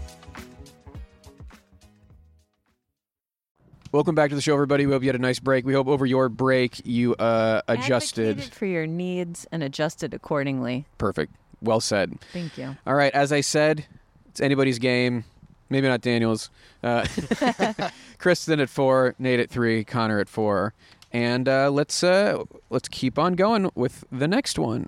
Welcome back to the show, everybody. We hope you had a nice break. We hope over your break you uh, adjusted. Advocated for your needs and adjusted accordingly. Perfect. Well said. Thank you. All right, as I said, it's anybody's game. Maybe not Daniel's. Uh, Kristen at four, Nate at three, Connor at four. And uh, let's uh, let's keep on going with the next one.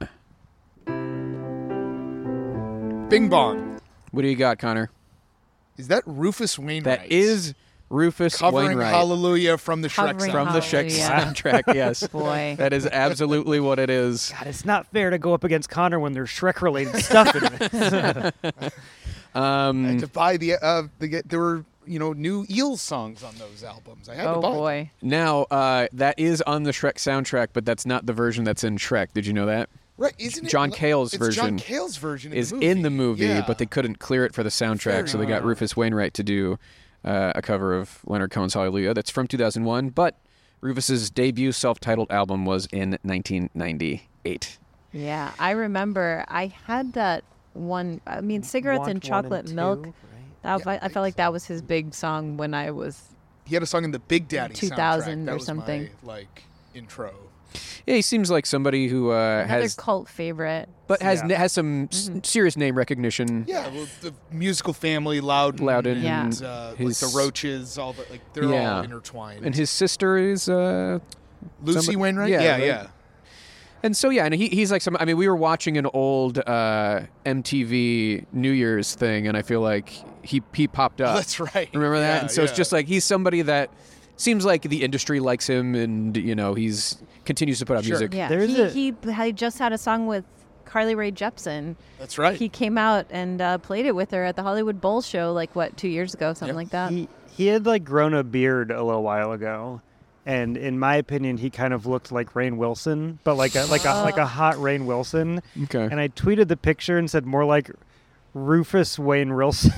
Bing Bong. What do you got, Connor? Is that Rufus Wainwright? That is Rufus covering Wainwright Hallelujah from the Shrek Covering from soundtrack. the Shrek Hallelujah. soundtrack. Yes, Boy. that is absolutely what it is. God, it's not fair to go up against Connor when there's Shrek-related stuff in it. Um, And to buy the uh, the get there were you know new Eels songs on those albums. I had to Oh buy them. boy. now, uh, that is on the Shrek soundtrack, but that's not the version that's in Shrek. Did you know that? Right? Isn't it John li- Cale's it's version John Cale's version is in the movie. in the movie, Yeah. but they couldn't clear it for the soundtrack, Very so they got Rufus Wainwright to do uh, a cover of Leonard Cohen's Hallelujah. That's from two thousand one, but Rufus's debut self-titled album was in nineteen ninety-eight. Yeah, I remember I had that one. I mean, cigarettes Want and one chocolate two, milk. right? That, Yeah, I, I felt like that was his big song when I was. He had a song in the Big Daddy two soundtrack. thousand That or was something. My, like intro. Yeah, he seems like somebody who uh, Another has, cult favorite. but has Yeah. has some s- serious name recognition. Yeah, well, the musical family, Loudon, Loudon, and Yeah. uh, his- like the Roaches, all the like they're Yeah. all intertwined. And his sister is uh, Lucy somebody- Wainwright, yeah, yeah, right? yeah. And so yeah, and he, he's like some. I mean, we were watching an old uh, M T V New Year's thing, and I feel like he he popped up. That's right. Remember that? Yeah, and so it's yeah. just like he's somebody that seems like the industry likes him, and you know he's continues to put out Sure. music. Yeah, There's he, a- he had just had a song with Carly Rae Jepsen. That's right. He came out and uh, played it with her at the Hollywood Bowl show, like what, two years ago, something Yep. like that. He he had like grown a beard a little while ago, and in my opinion, he kind of looked like Rainn Wilson, but like a like a like a hot Rainn Wilson. Okay. And I tweeted the picture and said more like Rufus Wayne Wilson,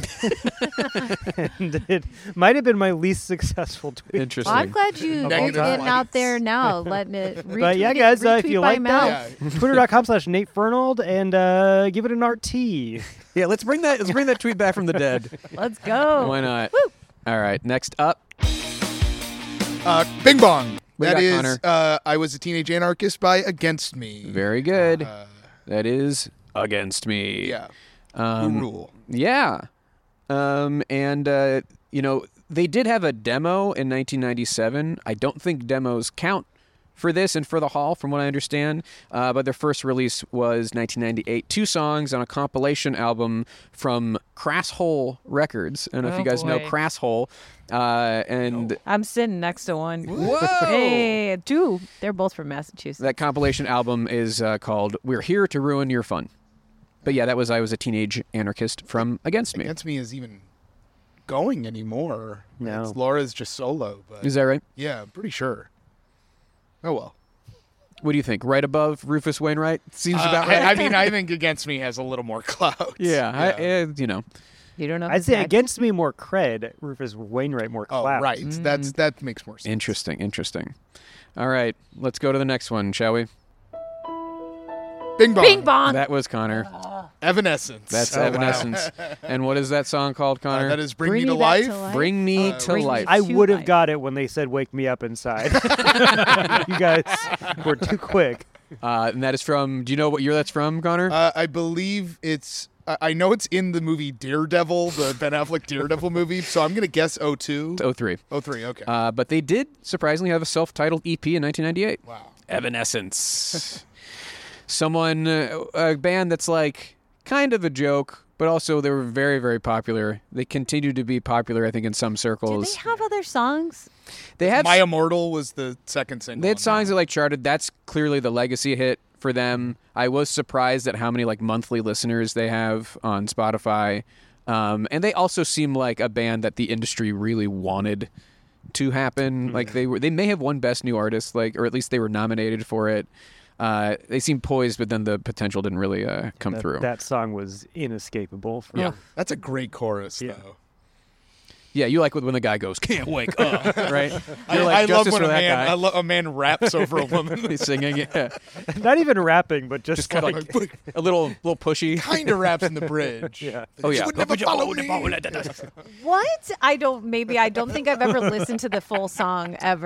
and it might have been my least successful tweet. Interesting. Well, I'm glad you you're Negative getting out likes. there now, letting it. But yeah, retweet it- guys, uh, if retweet you by like mouth. that, Yeah. Twitter.com slash Nate Fernald and uh, give it an R T. Yeah, let's bring that. Let's bring that tweet back from the dead. Let's go. Why not? All right. Next up, Uh, Bing Bong. What you That got, is, Connor? uh, I Was a Teenage Anarchist by Against Me. very good. Uh, That is Against Me. yeah. Um, Who rule? Yeah. Um, and, uh, you know, they did have a demo in nineteen ninety-seven. I don't think demos count for this and for the Hall, from what I understand. Uh, but their first release was nineteen ninety-eight. Two songs on a compilation album from Crass Hole Records. I don't know if Oh, you guys know boy. Crass Hole. Uh, and I'm sitting next to one. whoa! Hey, two. They're both from Massachusetts. That compilation album is uh, called We're Here to Ruin Your Fun. But yeah, that was I Was a Teenage Anarchist from Against Me. Against Me is even going anymore. No. It's Laura's just solo, but Is that right? yeah, I'm pretty sure. Oh well. What do you think? Right above Rufus Wainwright? Seems Uh, about right. I, I mean, I think Against Me has a little more clout. yeah, I, uh, you know. You don't know. if I'd it's say next. Against Me more cred, Rufus Wainwright more Oh, clout. right. That's that makes more sense. Interesting, interesting. All right, let's go to the next one, shall we? Bing Bong. Bing bong. That was Connor. Evanescence. That's Oh, wow. Evanescence. And what is that song called, Uh, Connor? that is Bring, Bring Me to Me Back Life. to Life. Bring Me Uh, to Bring Me Life. I To would have life. got it when they said "Wake me up inside." You guys were too quick. Uh, and that is from, do you know what year that's from, Connor? Uh, I believe it's. I I know it's in the movie Daredevil, the Ben Affleck Daredevil movie. So I'm gonna guess oh two. oh three. oh three. Okay. Uh, but they did surprisingly have a self-titled E P in nineteen ninety-eight. wow. Evanescence. Someone, uh, a band that's like kind of a joke, but also they were very, very popular. They continue to be popular, I think, in some Do circles. they have other songs? They have My Immortal was the second single. they had on songs that. that like charted. That's clearly the legacy hit for them. I was surprised at how many like monthly listeners they have on Spotify, um, and they also seem like a band that the industry really wanted to happen. Like they were, they may have won Best New Artist, like, or at least they were nominated for it. Uh, they seemed poised, but then the potential didn't really uh, come That, through. that song was inescapable. For Yeah. That's a great chorus, Yeah. though. Yeah, you like when the guy goes, "Can't wake up," right? You're I, like, I love "Justice when for a that man, guy." I lo- a man raps over a woman. He's singing, yeah, Not even rapping, but just, just kind of like, like a little, little pushy. kind of raps in the bridge. Yeah. Oh yeah. You would never follow me. What? I don't. Maybe I don't think I've ever listened to the full song ever.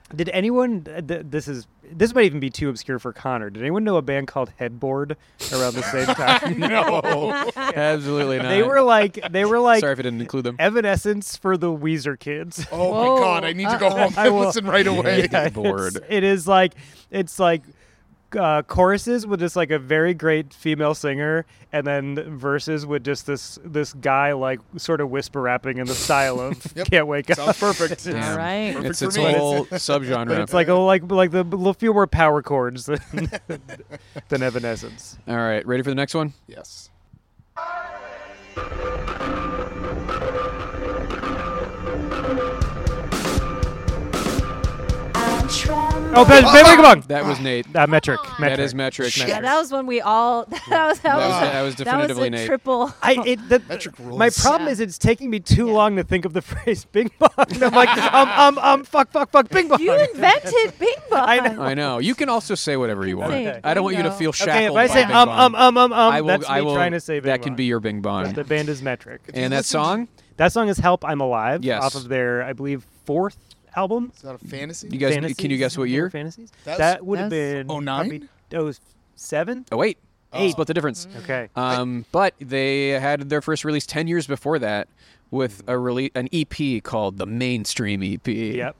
Did anyone? Uh, th- this is this might even be too obscure for Connor. Did anyone know a band called Headboard around the same time? No. Absolutely not. They were like they were like Sorry if I didn't include them. Evanescence for the Weezer kids. Oh Whoa. my God! I need to go Uh-oh. home I and will- listen right away. Yeah, Bored. it's- It is like it's like uh, choruses with just like a very great female singer, and then verses with just this this guy like sort of whisper rapping in the style of Yep. "Can't Wake Up." Sounds perfect. Damn. All right. Perfect It's for its me. whole But subgenre. it's like a like like the a few more power chords than than Evanescence. All right, ready for the next one? Yes. Oh, Ben, Ben Bing Bong. That was Nate. Uh, metric. That metric. is metric. Yeah, that was when we all. That was that, That was, was- that was definitively that was a Nate. triple. I it the, Metric rules. my problem Yeah. is it's taking me too long to think of the phrase Bing Bong. And I'm like um um um fuck fuck fuck Bing Bong. You invented Bing Bong. I know. I know. You can also say whatever you want. say I don't want you to bingo. feel Okay, shackled if I by say Bing um Bong. um um um um, I will, that's me I will, trying to say Bing that Bong. can be your Bing Bong. But the band is Metric. And that listen to- song? That song is "Help I'm Alive" Yes. off of their, I believe, fourth album. Is that a fantasy? You guys, Fantasies? can you guess what year? Fantasies. That's- that would have That's- been oh nine? Oh seven. Oh wait, Oh. split the difference. Okay. Um, but they had their first release ten years before that with a release, an E P called the Mainstream E P. Yep.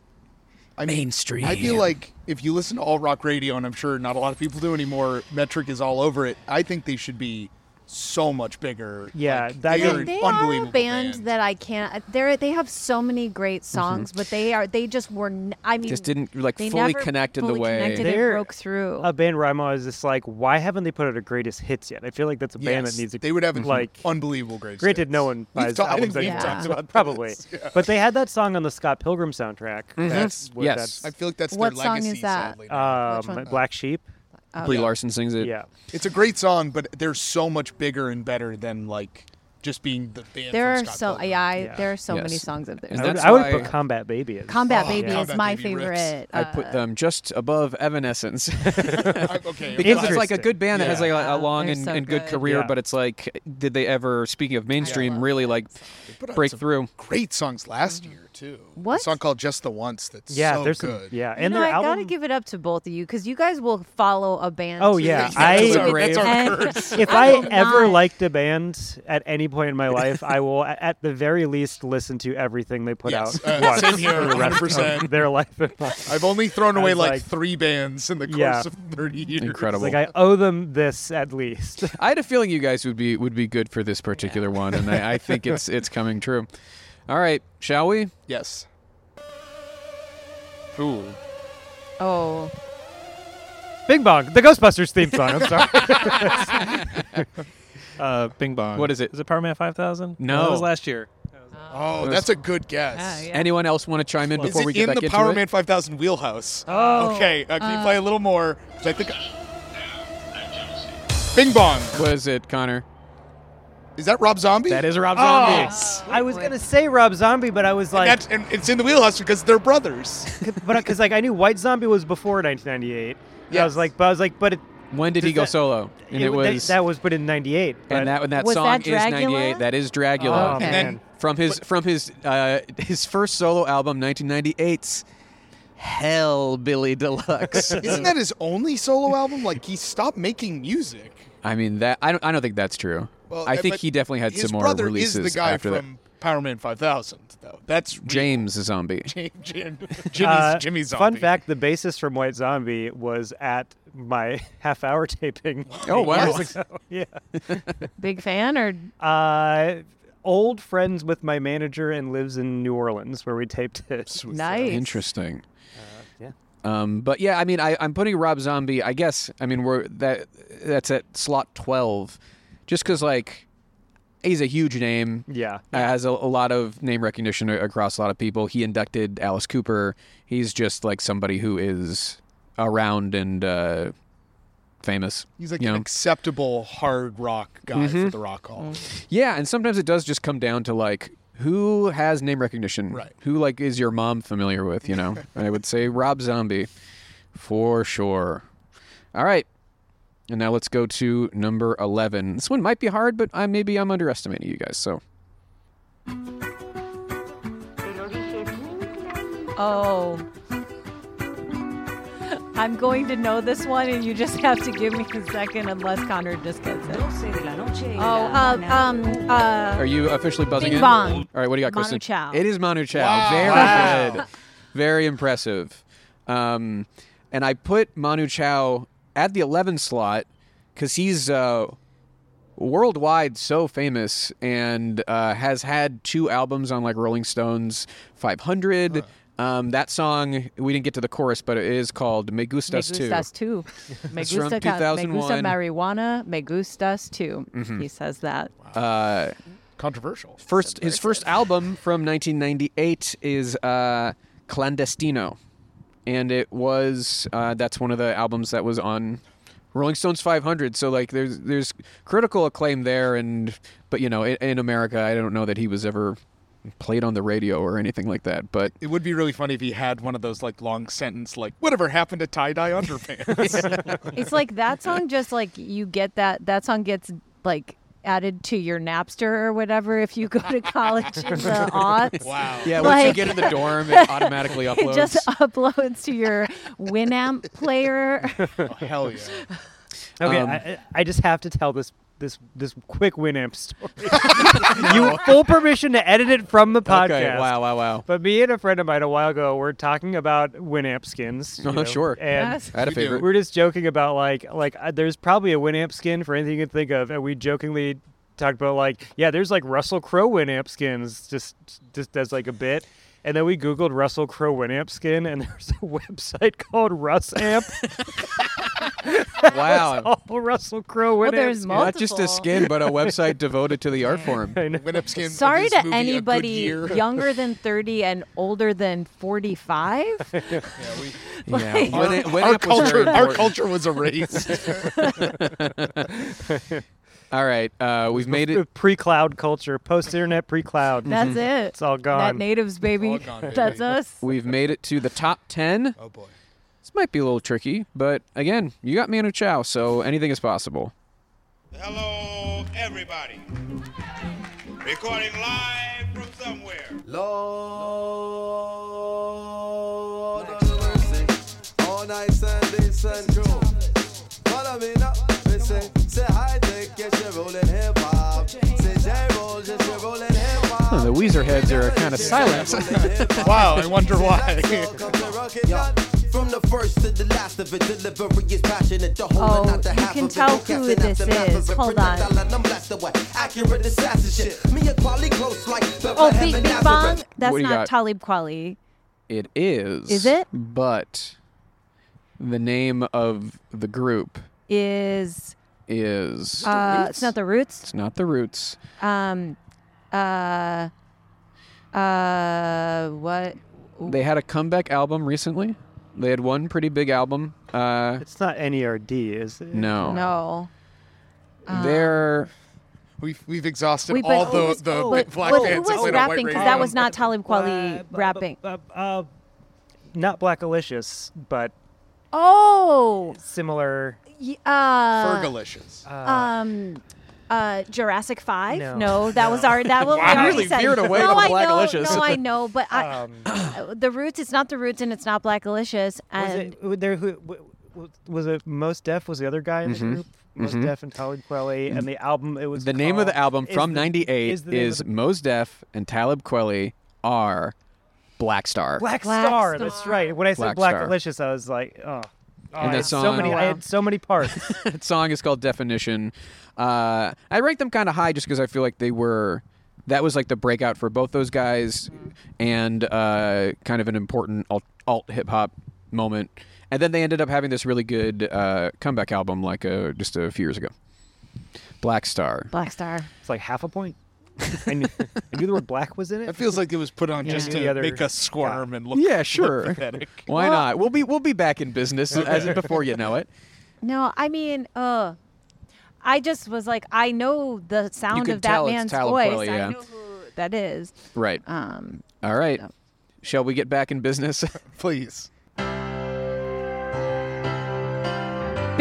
I mean, Mainstream. I feel like if you listen to all rock radio, and I'm sure not a lot of people do anymore, Metric is all over it. I think they should be so much bigger. Yeah, Like, that- they I are mean, They an are a unbelievable band band. that I can't. They they have so many great songs, but they are they just were. n- I mean, just didn't like they fully never connect in the fully way. connected and They're broke through. A band where I'm always just like, why haven't they put out a greatest hits yet? I feel like that's a band Yes, that needs to. they would have an like. unbelievable great. Granted, no one We've buys ta- I think albums we've anymore, talked so about probably. this, yeah. But they had that song on the Scott Pilgrim soundtrack. That's what Yes. that's- I feel like that's What their song legacy. is that? Sadly, now. Which um, one? Black Sheep. Oh, Brie yeah. Larson sings it. Yeah. It's a great song, but they're so much bigger and better than like just being the band. There from are Scott so Pilgrim. yeah, I, Yeah. there are so many Yes. songs of theirs. And I would, that's I would why- put Combat Baby as. Combat Oh, Baby yeah. is Combat my Baby rips. favorite. I uh, put them just above Evanescence I- okay, because it's Interesting. like a good band that has like a, Yeah. a long They're and, so and good good. career, Yeah. but it's like, did they ever? Speaking of mainstream, love really that like They put out break some through. Great songs last year too. What? A song called "Just the Once" that's Yeah, so there's good. some. Yeah, You and know, their I album. gotta give it up to both of you because you guys will follow a band. Oh to yeah, the I. That's our- end. that's our And curse. If I I will ever not. liked a band at any point in my life, I will, a- at the very least, listen to everything they put Yes, out. uh, once same here, for the rest one hundred percent. of their life. and life. I've only thrown away was like, like- three bands in the course Yeah. of thirty years. Incredible. Like I owe them this at least. I had a feeling you guys would be would be good for this particular one, and I, I think it's it's coming true. All right, shall we? Yes. Ooh. Oh, Bing Bong, the Ghostbusters theme song. I'm sorry. Uh, Bing Bong. What is it? Is it Power Man five thousand? No. that was last year. Oh, that's a good guess. yeah, yeah. Anyone else want to chime in Is before it we get in back the into Power it? Man five thousand wheelhouse? Oh. Okay, uh, can you Uh, play a little more? 'Cause I think. Bing Bong. What is it, Connor? Is that Rob Zombie? That is Rob Oh, Zombie. I was gonna say Rob Zombie, but I was And, like, that's, and it's in the wheelhouse because they're brothers. but because like I knew White Zombie was before nineteen ninety-eight. And I was Yes. like, but I was like, but it, When did he Does go that- solo? And it, that- was that, was but in ninety-eight. but- and that and that Was song that is ninety-eight. Dragula? That is Dragula. Oh, Okay. And man. then From his from his uh, his first solo album, nineteen ninety-eight's Hell Billy Deluxe. isn't that his only solo album? Like he stopped making music. I mean that I don't I don't think that's true. Well, I uh, think but he definitely had his some more brother releases is the guy after from Power Man five thousand, though. That's that. James Zombie. Jim, Jim, Jimmy's, Uh, Jimmy Zombie. Fun fact: the bassist from White Zombie was at my half-hour taping. Oh, wow. years ago. Yeah. Big fan or Uh, old friends with my manager and lives in New Orleans, where we taped it. nice. Interesting. yeah. Um, but yeah, I mean, I, I'm putting Rob Zombie. I guess. I mean, we're that that's at slot twelve, just because like he's a huge name. Yeah. Uh, has a, a lot of name recognition a- across a lot of people. He inducted Alice Cooper. He's just like somebody who is around and uh, famous. He's like you an know? acceptable hard rock guy for the Rock Hall. Yeah, and sometimes it does just come down to like who has name recognition. Right. Who like is your mom familiar with? You know, I would say Rob Zombie, for sure. All right. And now let's go to number eleven. This one might be hard, but I, maybe I'm underestimating you guys. So Oh, I'm going to know this one, and you just have to give me a second, unless Connor just gets it. Oh, uh, um, uh, Are you officially buzzing Bing in? Bong. All right, what do you got, Manu Kristen? Chao. It is Manu Chao. Wow. Very Wow. good. Very impressive. Um, and I put Manu Chao at the eleven slot because he's uh, worldwide so famous and uh, has had two albums on like Rolling Stone's five hundred. Huh. Um, that song, we didn't get to the chorus, but it is called Me Gustas Me Too. Gustas Too. Me It's from gusta, ca- me gusta two thousand one. marijuana. Me Gustas Too. He says that. Uh, Controversial. first, his first album from nineteen ninety-eight is uh, Clandestino. And it was, uh, that's one of the albums that was on Rolling Stone's five hundred. So, like, there's there's critical acclaim there. And But, you know, in, in America, I don't know that he was ever played on the radio or anything like that. But It would be really funny if he had one of those like long sentence like whatever happened to tie-dye underpants. It's like that song just like you get that that song gets like added to your Napster or whatever if you go to college in the aughts. Wow. yeah, once you Like- get in the dorm, it automatically uploads. It just uploads to your Winamp player. Oh, hell yeah. Okay, Um, I, I just have to tell this this this quick Winamp story. You have full permission to edit it from the podcast. Okay, wow, wow, wow. But me and a friend of mine a while ago were talking about Winamp skins. you Uh-huh, know, sure. And Yes. I had a We do. favorite. we were just joking about like like uh, there's probably a Winamp skin for anything you can think of, and we jokingly talked about like yeah, there's like Russell Crowe Winamp skins just just as like a bit. And then we Googled Russell Crowe Winamp skin, and there's a website called Russamp. Wow. All Russell Crowe Winamp Well, there's skins. multiple. Not just a skin, but a website devoted to the art form. I know. Winamp skin of Sorry his to movie, A Good anybody Year. younger than thirty and older than forty-five. Yeah, Like- when it, when our it was very culture, our important. culture was erased. All right, uh, we've made it. Pre-cloud culture, post-internet pre-cloud. That's it. It's all That gone. natives, baby. all gone, baby. That's us. We've made it to the top ten. Oh boy. This might be a little tricky, but again, you got Manu Chao, so anything is possible. Hello, everybody. Recording live from somewhere. Lord, have mercy. All night Sunday, sun crew. Follow me now. Listen, say hi, take get your rolling hip hop. Say J roll, just your rolling hip hop. Oh, the Weezer heads are kind of silent. Wow, I wonder why. From the first to the last of it, delivery is passionate. The whole Oh, and not the you half can of it. tell Don't who cast it this after math is. of it. Hold Projectile on. and I'm blasted away. Accurate assassin shit. Me and Quali close like Oh, Bethlehem Big and Big Nazareth. Bong. That's What do you not got? Talib Kweli. It is. Is it? But the name of the group Is is. uh, it's not the Roots. It's not the Roots. Um, uh, uh, what? They had a comeback album recently. They had one pretty big album. Uh, It's not N E R D, is it? no. No. They're. We've we've exhausted Wait, but all who the was- the But, big black but who bands that was played on white rapping? Because radio. that was not Talib Kweli Uh, bu- rapping. bu- uh, not Blackalicious, but Oh, similar. y- uh, Fergalicious. um, uh, Jurassic Five. No. that was our that what we Wow. already Really said. veered away no, from I know, Blackalicious. no, I know, but I, Um, the Roots. It's not the Roots, and it's not Blackalicious. was And it w- there? Who w- w- was it? Most Def was the other guy in the Mhm. group. Most Mhm. Def and Talib Kweli, and the album it was The name of the called- album is from the- ninety-eight is, the name is of the- Mos Def and Talib Kweli are Black Star. Black, Black Star. Star. That's right. When I said Black Star. Blackalicious, I was like, oh. Oh, And I that had so song- many. Oh, I wow. had so many parts. That song is called Definition. Uh, I rank them kind of high just because I feel like they were. That was like the breakout for both those guys, and uh, kind of an important alt, alt hip hop moment. And then they ended up having this really good uh, comeback album like uh, just a few years ago. Black Star. Black Star. It's like half a point. I knew, I knew the word black was in it. That feels like it was put on Yeah. just The to other- make us squirm and look, Yeah, look sure. pathetic. Why Well- not? We'll be we'll be back in business as before you know it. No, I mean, uh, I just was like, I know the sound could of that tell it's man's Talib voice. Kweli, yeah. I know who that is. Right. Um, All right. No. Shall we get back in business? Please.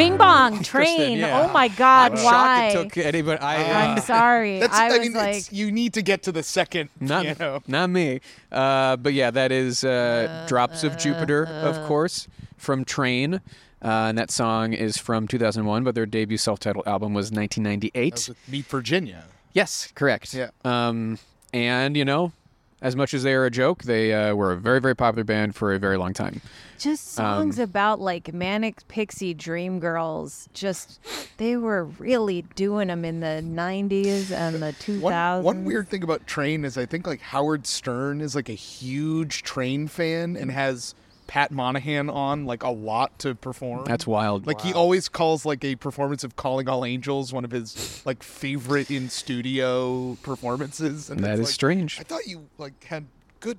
Bing Bong Train. yeah. Oh my God, I'm why? shocked it took anybody. I, uh, I'm sorry. That's, I I, was mean, like, it's, you need to get to the second. Not, you know. not me. Uh, but yeah, that is uh, Drops of Jupiter, of course, from Train. Uh, and that song is from two thousand one, but their debut self-titled album was nineteen ninety-eight. That was with Meet Virginia. Yes, correct. Yeah. Um, and, you know, as much as they are a joke, they uh, were a very, very popular band for a very long time. just um, songs about like manic pixie dream girls. Just they were really doing them in the nineties and the two One, thousands. one weird thing about Train is I think like Howard Stern is like a huge Train fan and has Pat Monahan on like a lot to perform. That's wild. Like he always calls like a performance of Calling All Angels one of his like favorite in studio performances. And That it's is like, strange. I thought you like had good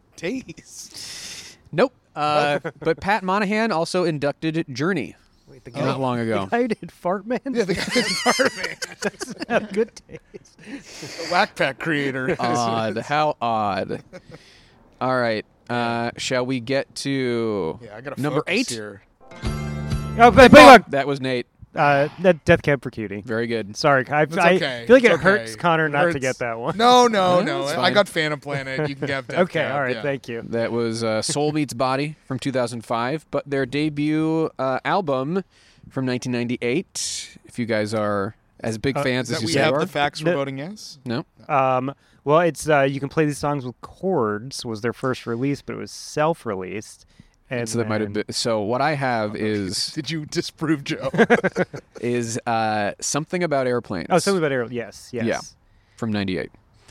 taste. Nope. Uh, but Pat Monahan also inducted Journey Wait, the not long ago. The guy who did Fartman? Yeah, the guy that's Fartman. doesn't have good taste. The Whack Pack creator. Odd. How odd. All right. Uh, shall we get to Yeah, I got number focus eight? here. Oh, but, but, That was Nate. uh, that Death Cab for Cutie. Very good. Sorry, I, That's I okay. feel like It's it hurts okay. Connor not to Hurts. get that one. No, no, Yeah, no. it's I fine. got Phantom Planet. You can have Death Okay, Cab, all right, yeah. thank you. That was uh, Soul Meets Body from two thousand five, but their debut uh, album from nineteen ninety-eight. If you guys are as big Uh, fans Is as that you we say have you are. the facts for No. voting yes? No. Um, well, it's uh, you can play these songs with chords. Was their first release, but it was self-released. And So that might have then- been. So what I have is Did you disprove Joe? is uh, something about airplanes. Oh, something about Aero. Yes, yes. Yeah. From ninety-eight.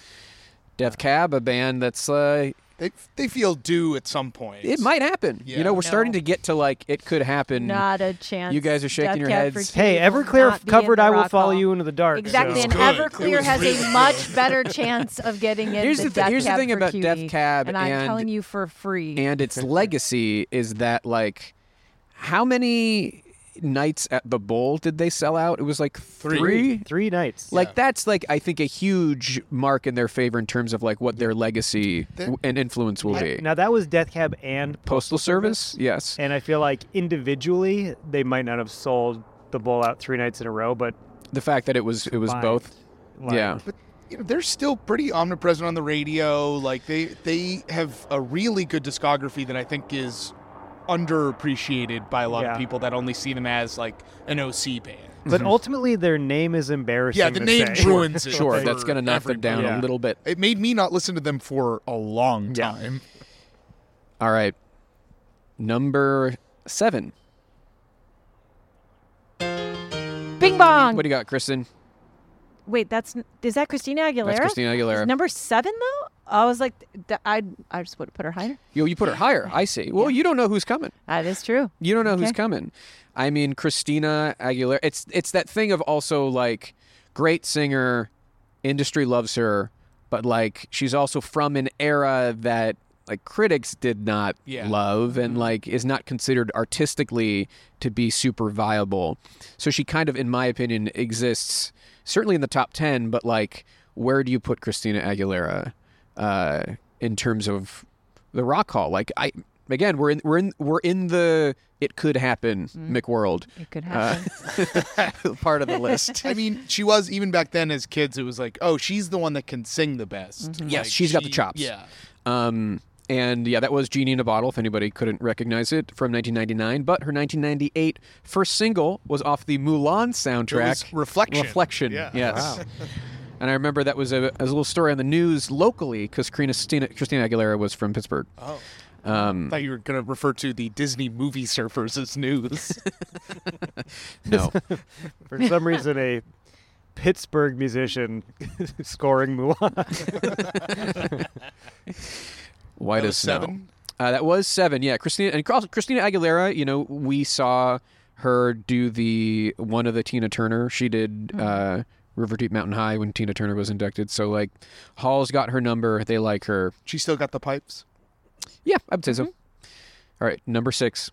Death Cab, a band that's uh, they they feel due at some point. it might happen. You Yeah. know, we're starting No. to get to like it could happen. Not a chance. You guys are shaking Death your Cab for heads. Cutie Hey, will Everclear not be covered in the "I Will Rock Follow Hall. You into the Dark." Exactly, so- and good. It Everclear was has really a good. much better chance of getting in Here's than the thi- Death here's the Cab thing for about Death Cutie, Cab and I'm and- telling you for free. And its legacy is that like how many nights at the Bowl did they sell out? It was like three. Three. Three nights. Like Yeah. that's like I think a huge mark in their favor in terms of like what their legacy That- w- and influence will be. Now that was Death Cab and Postal Service, yes. and I feel like individually they might not have sold the bowl out three nights in a row, but The fact that it was it was combined, both. like, Yeah. But you know, they're still pretty omnipresent on the radio. Like they they have a really good discography that I think is underappreciated by a lot Yeah. of people that only see them as like an O C band. But ultimately, their name is embarrassing. Yeah, the to name say. ruins it. Sure, for that's going to knock them down everybody. a little bit. It made me not listen to them for a long Yeah. time. All right. Number seven. Bing Bong. What do you got, Kristen? Wait, that's is that Christina Aguilera? That's Christina Aguilera. Is number seven though. I was like, th- I I just would have put her higher. Yo, you put her higher. I see. Well, you don't know who's coming. That is true. You don't know who's Okay. coming. I mean, Christina Aguilera. It's it's that thing of also like great singer, industry loves her, but like she's also from an era that like critics did not Yeah. love and like is not considered artistically to be super viable. So she kind of, in my opinion, exists certainly in the top ten. But like, where do you put Christina Aguilera uh, in terms of the Rock Hall? Like I. Again, we're in we're in we're in the it could happen McWorld It could happen. uh, part of the list. I mean, she was even back then as kids. It was like, oh, she's the one that can sing the best. Yes, Like, she's got the she- chops. Yeah. Um, and yeah, that was Genie in a Bottle. If anybody couldn't recognize it from nineteen ninety-nine, but her nineteen ninety-eight first single was off the Mulan soundtrack. It was Reflection. Reflection. Yeah. Yes. And I remember that was a, a little story on the news locally because Christina, Christina Aguilera was from Pittsburgh. Oh. Um, I thought you were going to refer to the Disney movie surfers as news. no. For some reason, a Pittsburgh musician scoring Mulan. White That as was snow. seven? Uh, that was seven, yeah. Christina and Cros- Christina Aguilera. You know, we saw her do the one of the Tina Turner. She did uh, River Deep Mountain High when Tina Turner was inducted. So like, Hall's got her number. They like her. She still got the pipes. Yeah, I would say so. All right, number six.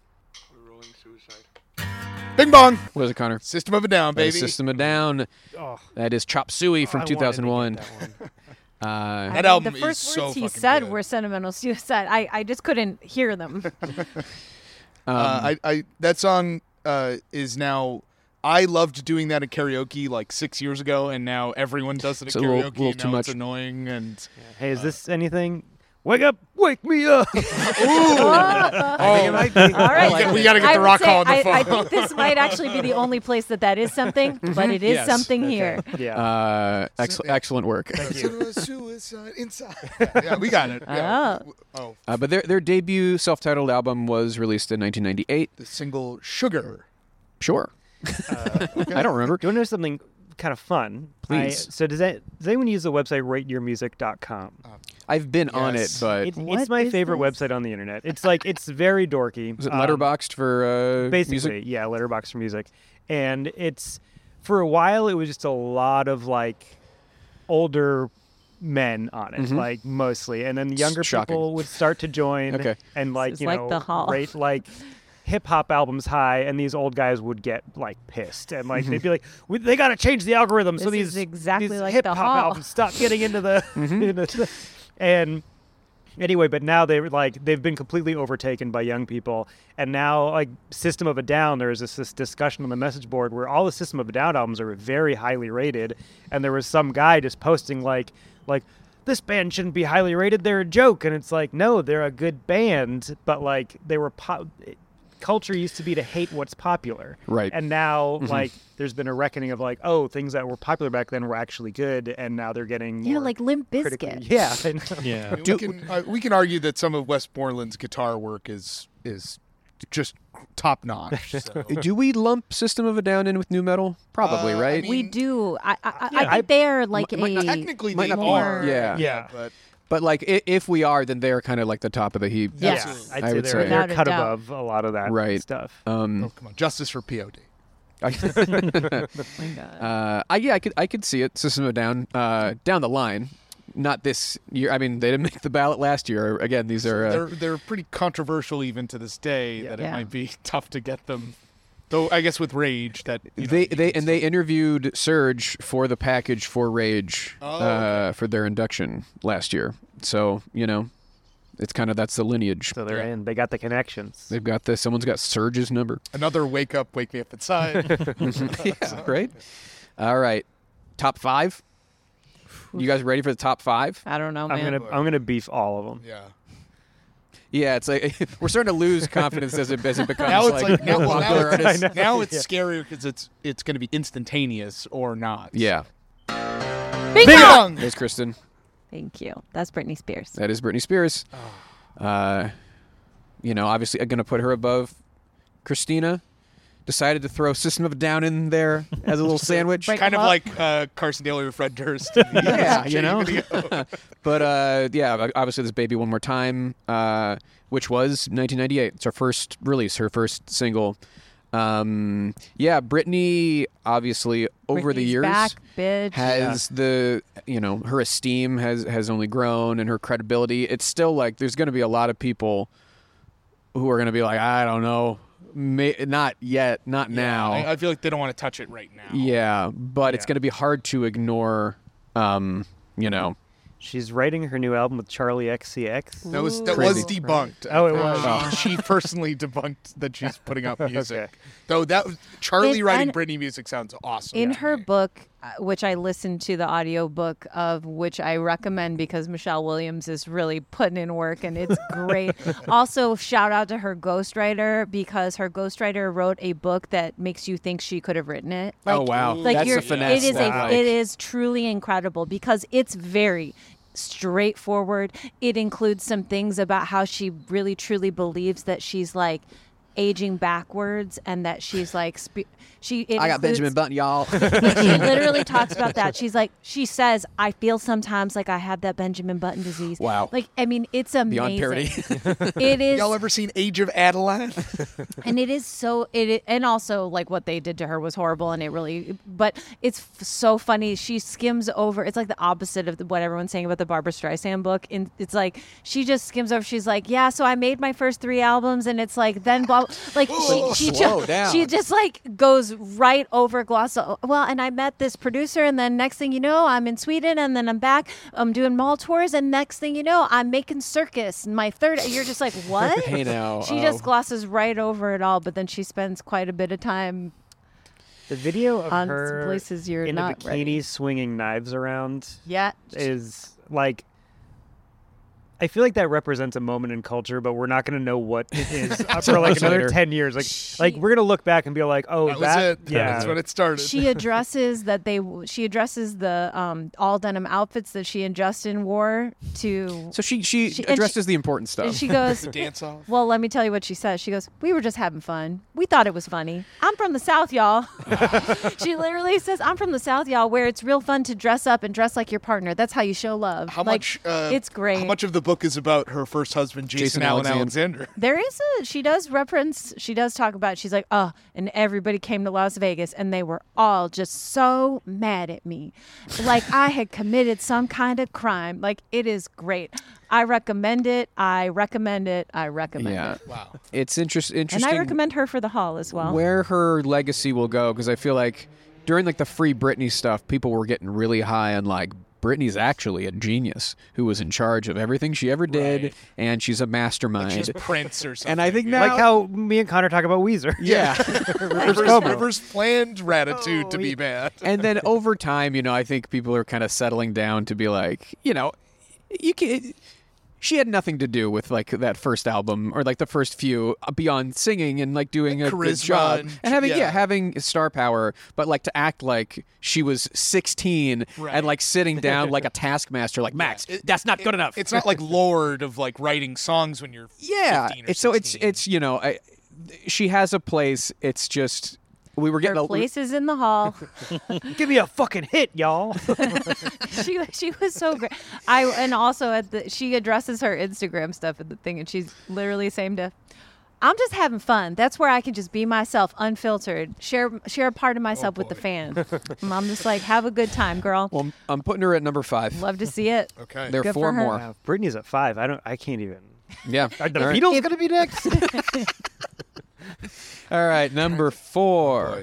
Bing bong. What is it, Connor? System of a Down, That is baby. System of a Down. Oh, That is Chop Suey from I two thousand one. wanted to get that one. Uh, I That mean, album the is first so words he fucking said good. were sentimental suicide. I, I just couldn't hear them. um, uh, I, I that song uh, is now I loved doing that at karaoke like six years ago, and now everyone does it at It's a little- karaoke. little and too now much. It's annoying, and Hey, is this anything? Wake up! Wake me up! Ooh. I think it might be. All right. like it. We gotta get I the would rock say call on the I, phone. I think this might actually be the only place that that is something, but it is Yes. something here. Yeah. Uh, ex- yeah. excellent work. Suicide inside. Yeah, yeah, we got it. Yeah. Oh, Uh, but their their debut self-titled album was released in nineteen ninety-eight. the single "Sugar." Sure. I don't remember. Do you want to know something kind of fun? Please. I, so does that does anyone use the website rate your music dot com? I've been on it, Yes. but It, What it's my is favorite this? website on the internet. It's like it's very dorky. was it Um, letterboxed for uh, basically, music? yeah, Letterboxd for music. And it's for a while it was just a lot of like older men on it, Mhm. like mostly, and then the younger Shocking. people would start to join Okay. and like It's you like know the Hall. rate like hip hop albums high, and these old guys would get like pissed and like they'd be like, we, they got to change the algorithm so This is these exactly these like hip the hop Hall. albums stop getting into the, into the and. Anyway, but now they're like they've been completely overtaken by young people, and now like System of a Down, there was this, this discussion on the message board where all the System of a Down albums are very highly rated, and there was some guy just posting like like this band shouldn't be highly rated, they're a joke, and it's like no, they're a good band, but like they were po- culture used to be to hate what's popular, Right. and now Mhm. like there's been a reckoning of like oh things that were popular back then were actually good, and now they're getting Yeah, more like Limp critically- Bizkit. yeah, I know. Yeah. I mean, we can uh, we can argue that some of Westmoreland's guitar work is is just top notch. So. Do we lump System of a Down in with new metal? Probably, Uh, I right? mean- We do. I I, Yeah, I think they're like might not- a Technically, Might they not be- are. yeah. Yeah. but but like, i- if we are, then they're kind of like the top of the heap. Yes. Yeah, Absolutely. I'd I say would they're, say. they're Without a cut doubt. above a lot of that Right. stuff. Um, oh, come on, justice for P O D. I, uh, I yeah, I could I could see it. System of a Down uh, down the line, not this year. I mean, they didn't make the ballot last year. Again, these are uh, they're they're pretty controversial even to this day. That it Yeah. might be tough to get them. Though I guess with Rage, that you know, they you they can and they interviewed Surge for the package for Rage Oh, uh, for their induction last year. So you know, it's kind of that's the lineage. So they're Yeah. in. They got the connections. They've got this. Someone's got Surge's number. another wake up, wake me up inside. Yeah, right. All right, top five. You guys ready for the top five? I don't know, I'm man. gonna I'm gonna beef all of them. yeah. Yeah, it's like we're starting to lose confidence as it as it becomes Now it's like, like, now, more well, now popular it's, artists. now it's scarier because it's it's going to be instantaneous or not. Yeah, Bing Bing bong! bong. there's Kristen. Thank you. That's Britney Spears. That is Britney Spears. Uh, you know, obviously, I'm gonna put her above Christina. Decided to throw System of a Down in there as a little sandwich. Break Kind of them up. like uh, Carson Daly with Fred Durst. Yeah, you know. Video. But uh, yeah, obviously, this Baby One More Time, uh, which was nineteen ninety-eight. It's her first release, her first single. Um, yeah, Britney, obviously, over the Britney's years, back, bitch. has the you know her esteem has has only grown and her credibility. It's still like there's going to be a lot of people who are going to be like, I don't know, may, not yet, not now. I, I feel like they don't want to touch it right now. Yeah, but it's Yeah. going to be hard to ignore. Um, you know, She's writing her new album with Charlie X C X. That was that Crazy. was debunked. Oh, it Uh, was. She, she personally debunked that she's putting out music. Okay. Though that was- Charlie In- writing and- Britney music sounds awesome. In to her me. book, uh, which I listened to the audio book of, which I recommend because Michelle Williams is really putting in work and it's great. Also, shout out to her ghostwriter because her ghostwriter wrote a book that makes you think she could have written it. oh wow, Like that's you're, a finesse. it is that, a, like- it is truly incredible because it's very straightforward. It includes some things about how she really truly believes that she's like aging backwards and that she's like spe- she it I got includes- Benjamin Button, y'all. she literally talks about that. She's like, she says, I feel sometimes like I have that Benjamin Button disease. Wow. Like, I mean, it's amazing. Beyond parody. It is, Y'all ever seen Age of Adeline? and it is so. It i- and also like what they did to her was horrible, and it really. But it's f- so funny. She skims over. It's like the opposite of the, what everyone's saying about the Barbara Streisand book. And it's like she just skims over. She's like, yeah. So I made my first three albums, and it's like then blah. Like she she Slow just down. she just like goes right over gloss. o- Well, and I met this producer, and then next thing you know, I'm in Sweden, and then I'm back. I'm doing mall tours, and next thing you know, I'm making circus. My third. You're just like, what? Hey now, She oh. just glosses right over it all, but then she spends quite a bit of time. The video of On some her places you're in not a bikini ready. swinging knives around Yeah. is like. I feel like that represents a moment in culture, but we're not going to know what it is uh, for like another later. ten years. Like, She- like we're going to look back and be like, "Oh, That that, was it. yeah, That's when it started. She addresses that they she addresses the um, all denim outfits that she and Justin wore to So she she, She- and addresses she- the important stuff. and she goes Dance off. well, let me tell you what she says. She goes, we were just having fun. We thought it was funny. I'm from the South, y'all. She literally says, I'm from the South, y'all, where it's real fun to dress up and dress like your partner. That's how you show love. How Like, much? Uh, it's great. How much of the book is about her first husband, Jason, Jason Allen Alexander. Alexander? There is a, she does reference, she does talk about, she's like, oh, and everybody came to Las Vegas and they were all just so mad at me. Like I had committed some kind of crime. Like it is great. I recommend it. I recommend it. I recommend yeah, it. Wow. it's interest, And interesting. I recommend her for the hall as well. where her legacy will go, because I feel like during like the Free Britney stuff, people were getting really high on like Britney's actually a genius who was in charge of everything she ever did, Right. and she's a mastermind. She's Prince or something. and I think now, like how me and Connor talk about Weezer." yeah. Rivers, Como. Rivers planned Ratitude Oh, to be he- bad. And then over time, you know, I think people are kind of settling down to be like, you know, you can. She had nothing to do with like that first album or like the first few uh, beyond singing and like doing a good charisma job and- and having yeah. yeah. having star power, but like to act like she was sixteen Right. and like sitting down like a taskmaster, like Max, It- that's not good enough. It's not like Lord of like writing songs when you're yeah. fifteen or It's so it's sixteen. it's you know, I, she has a place. It's just we were getting Her a place is in the hall. Give me a fucking hit, y'all. she she was so great. I and also at the she addresses her Instagram stuff at the thing, and she's literally saying to, "I'm just having fun. That's where I can just be myself, unfiltered. Share share a part of myself with the fans. And I'm just like, have a good time, girl. well, I'm putting her at number five. Love to see it. Okay. There are Good four for her. more. Wow, Britney's at five. I don't. I can't even. Yeah. Are the All right. Beatles gonna be next? All right, number four. Boy.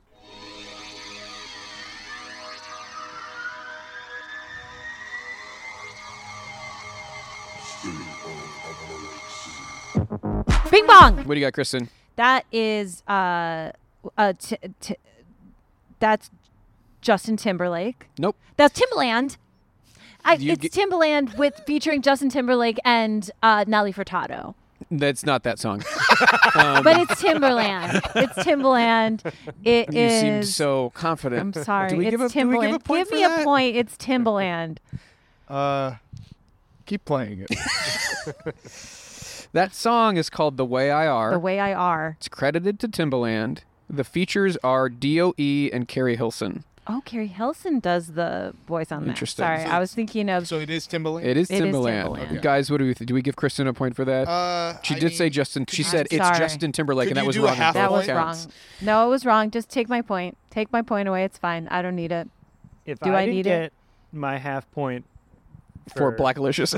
Bing bong. What do you got, Kristen? That is uh, uh t- t- that's Justin Timberlake. Nope. That's Timbaland. I, You it's get- Timbaland with featuring Justin Timberlake and uh, Nelly Furtado. That's not that song. But it's Timberland. It's Timbaland. It You is. seemed so confident. I'm sorry. Do we it's give a, do Timbaland. we give a point for me that? a point. It's Timbaland. Uh, keep playing it. That song is called "The Way I Are." The Way I Are. It's credited to Timbaland. The features are D O E and Carrie Hilson. Oh, Carrie Hilson does the voice on that. Interesting. Sorry, I was thinking of. So it is Timbaland. It is It is Timbaland. Timbaland. Okay. Guys, what do we th- do? We give Kristen a point for that? Uh, she I did say mean, Justin. She could said you- it's Sorry. Justin Timberlake, Could and that you was do a wrong. on half both that was counts. wrong. No, it was wrong. Just take my point. Take my point away. It's fine. I don't need it. If Do I, I didn't need get it? my half point for for Blackalicious.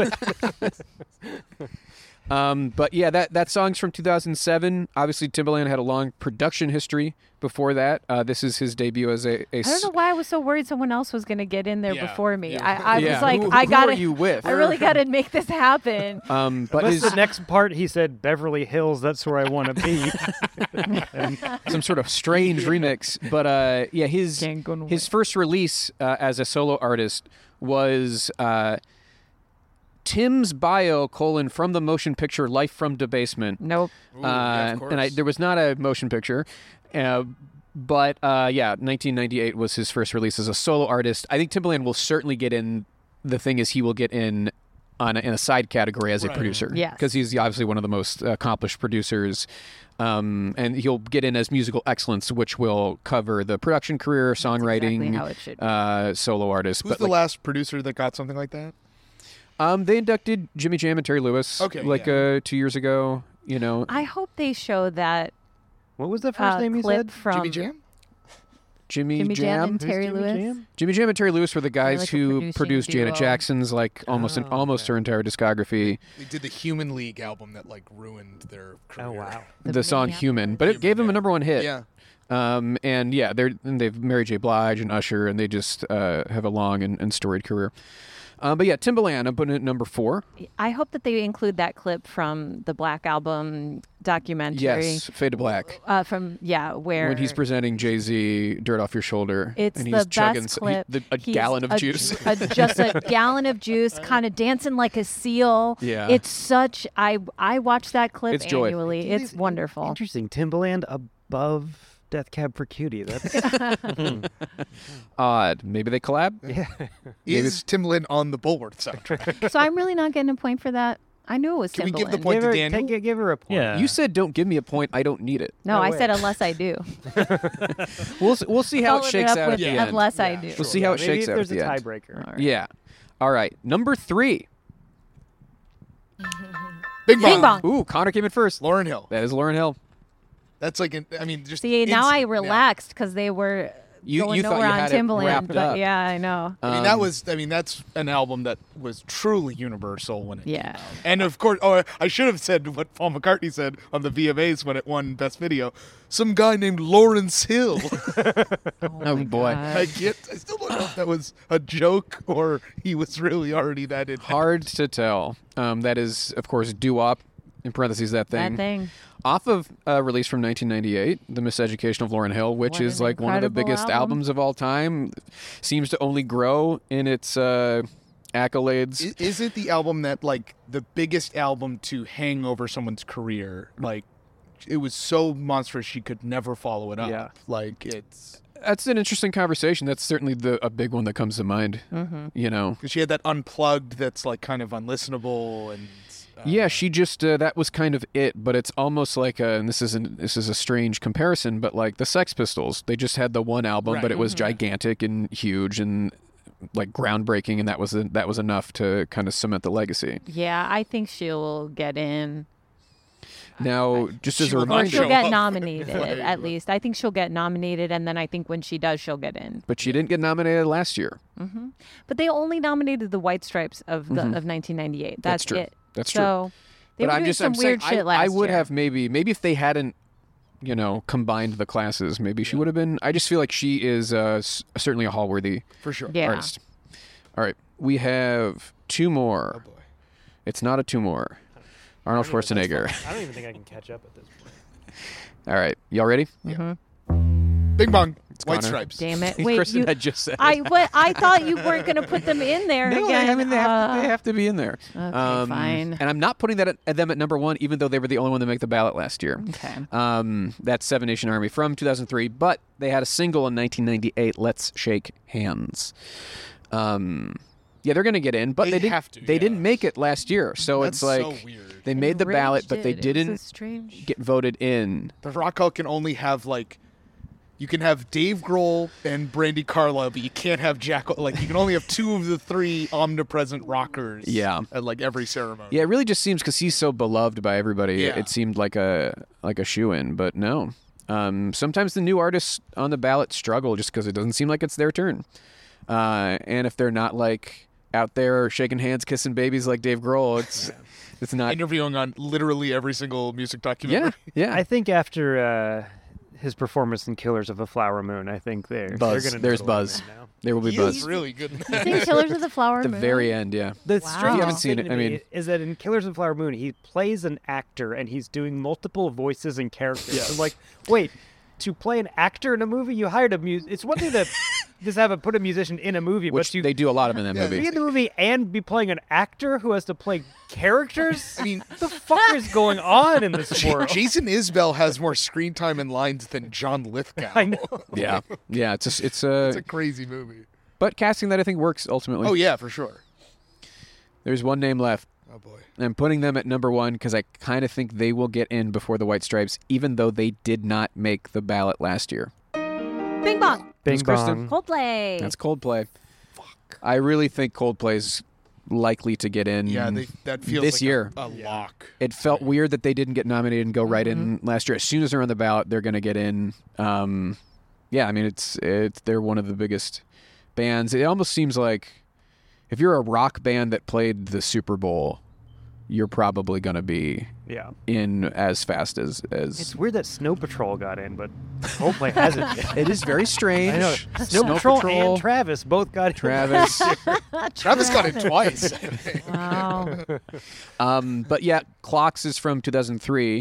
um, but yeah, that that song's from two thousand seven. Obviously, Timbaland had a long production history before that. Uh, this is his debut as a. a I don't know why I was so worried someone else was going to get in there Yeah, before me. yeah. I, I Yeah. was like, Who- I who got are to. you with? I really got to make this happen. Um, but Unless his the next part he said Beverly Hills, that's where I want to be. some sort of strange remix. But uh, yeah, his Can't go his first release uh, as a solo artist was uh, Tim's bio colon from the motion picture Life from Debasement. Nope. Ooh, yeah, of uh, and I, course. there was not a motion picture. Uh, but uh, yeah, nineteen ninety-eight was his first release as a solo artist. I think Timbaland will certainly get in. The thing is, he will get in on a, in a side category as a Right. producer. Yes. because he's obviously one of the most accomplished producers. Um, and he'll get in as musical excellence, which will cover the production career, songwriting, exactly how it should be. uh, solo artist. Who's but the like, last producer that got something like that? um, they inducted Jimmy Jam and Terry Lewis. Okay, like yeah. uh, two years ago. You know, I hope they show that What was the first uh, name you clip said? from Jimmy Jam? Jimmy, Jimmy Jam Jam. and Terry Jimmy Lewis. Jam? Jimmy Jam and Terry Lewis were the guys like a who producing produced Janet duo. Jackson's like almost an, Oh, almost okay. her entire discography. They did the Human League album that like ruined their career. Oh wow. The, The song Maniac. "Human," but it Human, gave them a yeah. number one hit. Yeah. Um, and yeah, they're and they've Mary J. Blige and Usher, and they just uh, have a long and, and storied career. Um, but yeah, Timbaland, I'm putting it at number four. I hope that they include that clip from the Black album documentary. Yes, Fade to Black. Uh, from yeah, where When he's presenting Jay-Z "Dirt Off Your Shoulder," it's and the he's chugging best s- clip. he- the- a He's gallon of a- juice. a- just a gallon of juice, kind of dancing like a seal. Yeah. It's such. I I watch that clip It's joy. annually. It's wonderful. Interesting. Timbaland above Death Cab for Cutie. That's Odd. Maybe they collab. yeah. Is Timbaland on the Bulworth soundtrack? So I'm really not getting a point for that. I knew it was Can we Timbaland. give the point Give to her, Daniel? take- give her a point. Yeah. You said don't give me a point. I don't need it. No, No I way. said unless I do. We'll s- we'll see how it Followed shakes up out at with the end. unless I do. We'll see how it Maybe shakes if out there's at the a end. tiebreaker. All right. Yeah. All right. Number three. Bing Bong. Bing Bong. Ooh, Connor came in first. Lauren Hill. That is Lauren Hill. That's like, an, I mean, just. See, now I instant. Yeah. relaxed because they were You- going you thought nowhere you on had it Timbaland. wrapped But up. yeah, I know. I mean, that Um, was. I mean, that's an album that was truly universal when it. Yeah. Came out. And of course, oh, I should have said what Paul McCartney said on the V M As when it won Best Video. Some guy named Lawrence Hill. Oh boy. I get. I still don't know if that was a joke or he was really already that in. Hard to tell. Um, that is, of course, doo-wop, in parentheses, that thing. That thing. Off of a release from nineteen ninety-eight, The Miseducation of Lauryn Hill, which What is an like one of the incredible biggest album. albums of all time. Seems to only grow in its uh, accolades. I- Is it the album that like the biggest album to hang over someone's career? Like, it was so monstrous she could never follow it up. Yeah. Like it's That's an interesting conversation. That's certainly the a big one that comes to mind. Mm-hmm. You know. because she had that unplugged that's like kind of unlistenable and. Uh, Yeah, she just uh, that was kind of it, but it's almost like a, and this isn't this is a strange comparison, but like the Sex Pistols, they just had the one album, but Right. it was gigantic and huge and like groundbreaking, and that was that was enough to kind of cement the legacy. Yeah, I think she'll get in. Now, just as She a will not Or reminder, she'll show get up. nominated, Right. at least. I think she'll get nominated, and then I think when she does, she'll get in. but she didn't get nominated last year. But they only nominated the White Stripes of the of nineteen ninety-eight. That's That's, true. it. That's true. So they but were I'm doing just some I'm weird saying shit I, last I would year. have maybe maybe if they hadn't, you know, combined the classes, maybe she would have been. I just feel like she is uh, s- certainly a hall-worthy for sure. Yeah. artist. All right, we have two more. Oh boy. It's not a two more. Arnold Schwarzenegger. I don't even think I can catch up at this point. All right, y'all ready? Bing Bong. White Connor. Stripes. Damn it! Wait, Kristen you, had just said. I what I thought you weren't going to put them in there no, again. I mean they have, Uh, they have to be in there. Okay, fine. And I'm not putting that at, at them at number one, even though they were the only one to make the ballot last year. Okay. Um, that's Seven Nation Army from two thousand three, but they had a single in nineteen ninety-eight, "Let's Shake Hands." Um, yeah, they're going to get in, but They they, didn't. have to, They yeah. didn't make it last year, so That's it's like so weird. they made the Rage ballot, but they did. It was didn't a strange. get voted in. The Rock Hall can only have like. You can have Dave Grohl and Brandi Carlile, but you can't have Jack. Like you can only have two of the three omnipresent rockers. Yeah. At like every ceremony. Yeah, it really just seems because he's so beloved by everybody. Yeah. It seemed like a like a shoe in, but no. Um, sometimes the new artists on the ballot struggle just because it doesn't seem like it's their turn. Uh, and if they're not like out there shaking hands, kissing babies like Dave Grohl, it's it's not. Interviewing on literally every single music documentary. Yeah, yeah. I think after uh, his performance in Killers of a Flower Moon, I think they're Buzz. They're gonna There's noodle him Buzz. in now. There will be He buzz. is really good. in I that. think Killers of the Flower At the Moon. very end, yeah. The Wow. strangest You haven't seen thing it, to I me mean- is that in Killers of the Flower Moon, he plays an actor and he's doing multiple voices and characters. I'm like, wait, to play an actor in a movie, you hired a mus. It's one thing to just have a put a musician in a movie, Which but you they do a lot of in that Yeah, be movie. in the movie and be playing an actor who has to play characters. I mean, what the fuck is going on in this J- world? Jason Isbell has more screen time and lines than John Lithgow. I know. Yeah, yeah. It's a, it's a, It's a crazy movie. but casting that I think works ultimately. Oh yeah, for sure. There's one name left. Oh boy. I'm putting them at number one because I kind of think they will get in before the White Stripes, even though they did not make the ballot last year. Bing bong. Bing Who's Kristen? bong. Coldplay. That's Coldplay. Fuck. I really think Coldplay's likely to get in. Yeah, they, that feels this like year. a, a lock. It felt weird that they didn't get nominated and go right in last year. As soon as they're on the ballot, they're going to get in. Um, yeah, I mean it's it's they're one of the biggest bands. It almost seems like if you're a rock band that played the Super Bowl, you're probably going to be Yeah. in as fast as as. It's weird that Snow Patrol got in, but Coldplay hasn't yet. It is very strange. I know. Snow, Patrol, and Travis both got in. Travis. Travis got it twice. I think. Wow. Um, but yeah, Clocks is from two thousand three.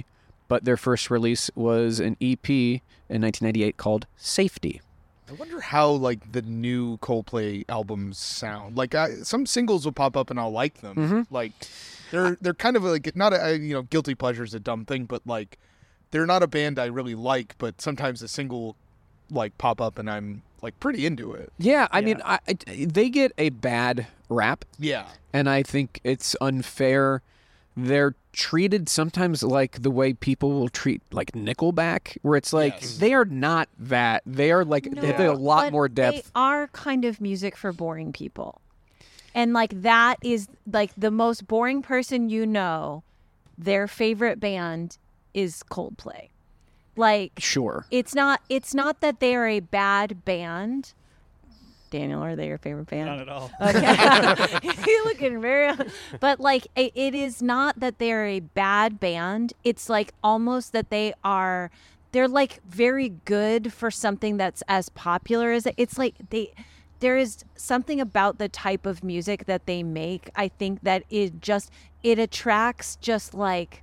but their first release was an E P in nineteen ninety-eight called Safety. I wonder how like the new Coldplay albums sound. Like I, some singles will pop up and I'll like them. Mm-hmm. Like they're they're kind of like not a you know guilty pleasure is a dumb thing, but like they're not a band I really like. But sometimes a single will, like pop up and I'm like pretty into it. Yeah, I Yeah. mean, I, I, they get a bad rap, Yeah. and I think it's unfair. They're treated sometimes like the way people will treat like Nickelback, where it's like Yes. they are not that. They are like they have a lot but more They depth. are kind of music for boring people. And like that is like the most boring person you know, their favorite band is Coldplay. Like Sure. it's not it's not that they are a bad band. Daniel, are they your favorite band? Not at all. Okay. You're looking very. But like, it, it is not that they're a bad band. It's like almost that they are. They're like very good for something that's as popular as it. It's like they. There is something about the type of music that they make. I think that it just it attracts just like.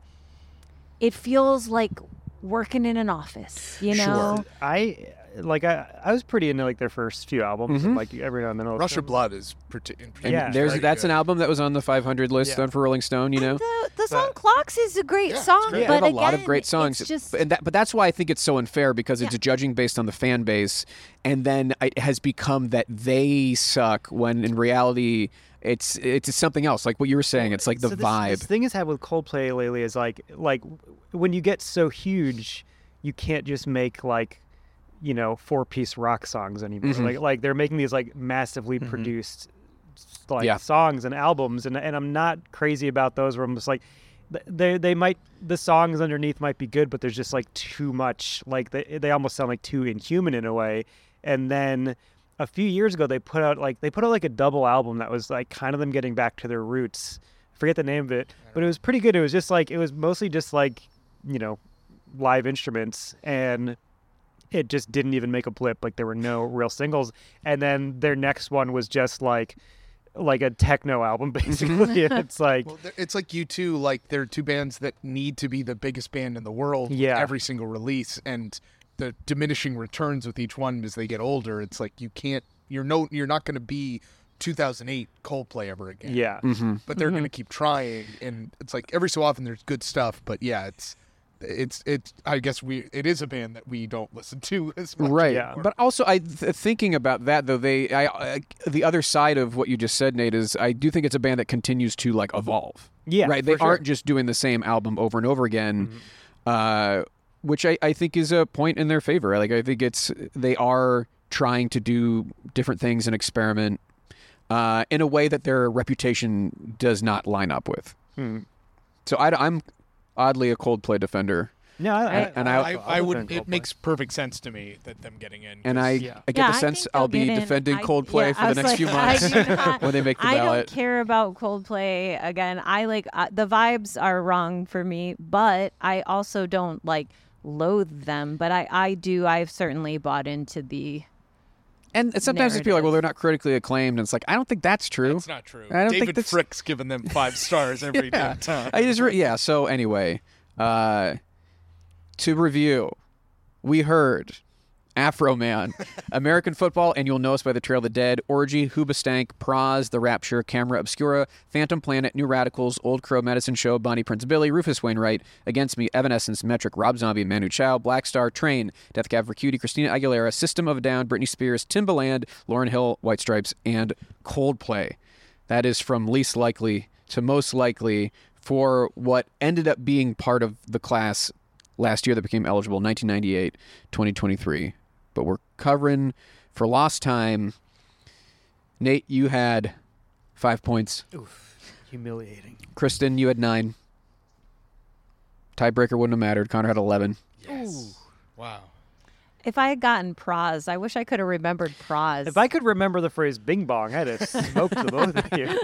It feels like working in an office, you know. I like I I was pretty into like their first few albums. Mhm. Like every now and then, I'll Rush listen. of Blood is pretty. And Yeah. there's very that's good. an album that was on the five hundred list Yeah. done for Rolling Stone. You know, The, the song "Clocks" is a great Yeah, it's song, great. they but have a lot of again, great songs. It's just and that, but that's why I think it's so unfair because it's Yeah. judging based on the fan base, and then it has become that they suck when in reality it's it's something else. Like what you were saying, it's like the So this, vibe. This thing has had with Coldplay lately is like like when you get so huge, you can't just make like you know four piece rock songs anymore. Mhm. Like like they're making these like massively produced like Yeah. songs and albums, and and I'm not crazy about those. Where I'm just like. th- They they might the songs underneath might be good, but there's just like too much. Like they they almost sound like too inhuman in a way. And then a few years ago they put out like they put out like a double album that was like kind of them getting back to their roots. I forget the name of it, but it was pretty good. It was just like it was mostly just like you know live instruments, and it just didn't even make a blip. Like there were no real singles. And then their next one was just like like a techno album basically. And it's like Well, they're- it's like you two. Like they're two bands that need to be the biggest band in the world. with Yeah. every single release, and the diminishing returns with each one as they get older. It's like you can't. You're no. You're not going to be two thousand eight Coldplay ever again. yeah. Mm-hmm. But they're going to keep trying, and it's like every so often there's good stuff. But yeah, it's. It's it's. I guess we. It is a band that we don't listen to as much. Right, Yeah. but also I th- thinking about that though, they I, I the other side of what you just said, Nate, is I do think it's a band that continues to like evolve. Yeah, right. They for sure. aren't just doing the same album over and over again, uh, which I, I think is a point in their favor. Like I think it's they are trying to do different things and experiment uh, in a way that their reputation does not line up with. Hmm. So I, I'm oddly a Coldplay defender. No, I, I, And I- I'll I, I defend would. It Coldplay. makes perfect sense to me that them getting in. And 'cause- I, Yeah. I get Yeah, the I sense think I'll they'll be get in. defending I- Coldplay yeah, for I the was next like, few I months do not- when they make the I ballot. don't care about Coldplay again. I like uh, the vibes are wrong for me, but I also don't like loathe them. But I, I do. I've certainly bought into the. And sometimes I feel like, well, narrative. they're not critically acclaimed, and it's like I don't think that's true. That's not true. I don't think David that's- Frick's giving them five stars every Yeah. damn time. I just re- yeah. So anyway, uh, to review, we heard Afro Man, American Football, and You'll Know Us by the Trail of the Dead, Orgy, Hoobastank, Praz, The Rapture, Camera Obscura, Phantom Planet, New Radicals, Old Crow Medicine Show, Bonnie Prince Billy, Rufus Wainwright, Against Me, Evanescence, Metric, Rob Zombie, Manu Chao, Black Star, Train, Death Cab for Cutie, Christina Aguilera, System of a Down, Britney Spears, Timbaland, Lauryn Hill, White Stripes, and Coldplay. That is from least likely to most likely for what ended up being part of the class last year that became eligible, nineteen ninety-eight, twenty twenty-three. But we're covering for lost time. Nate, you had five points. humiliating. Kristen, you had nine. Tiebreaker wouldn't have mattered. Connor had eleven. Yes. Wow. If I had gotten Praz, I wish I could have remembered Praz. If I could remember the phrase "bing bong," I'd have smoked the both of you.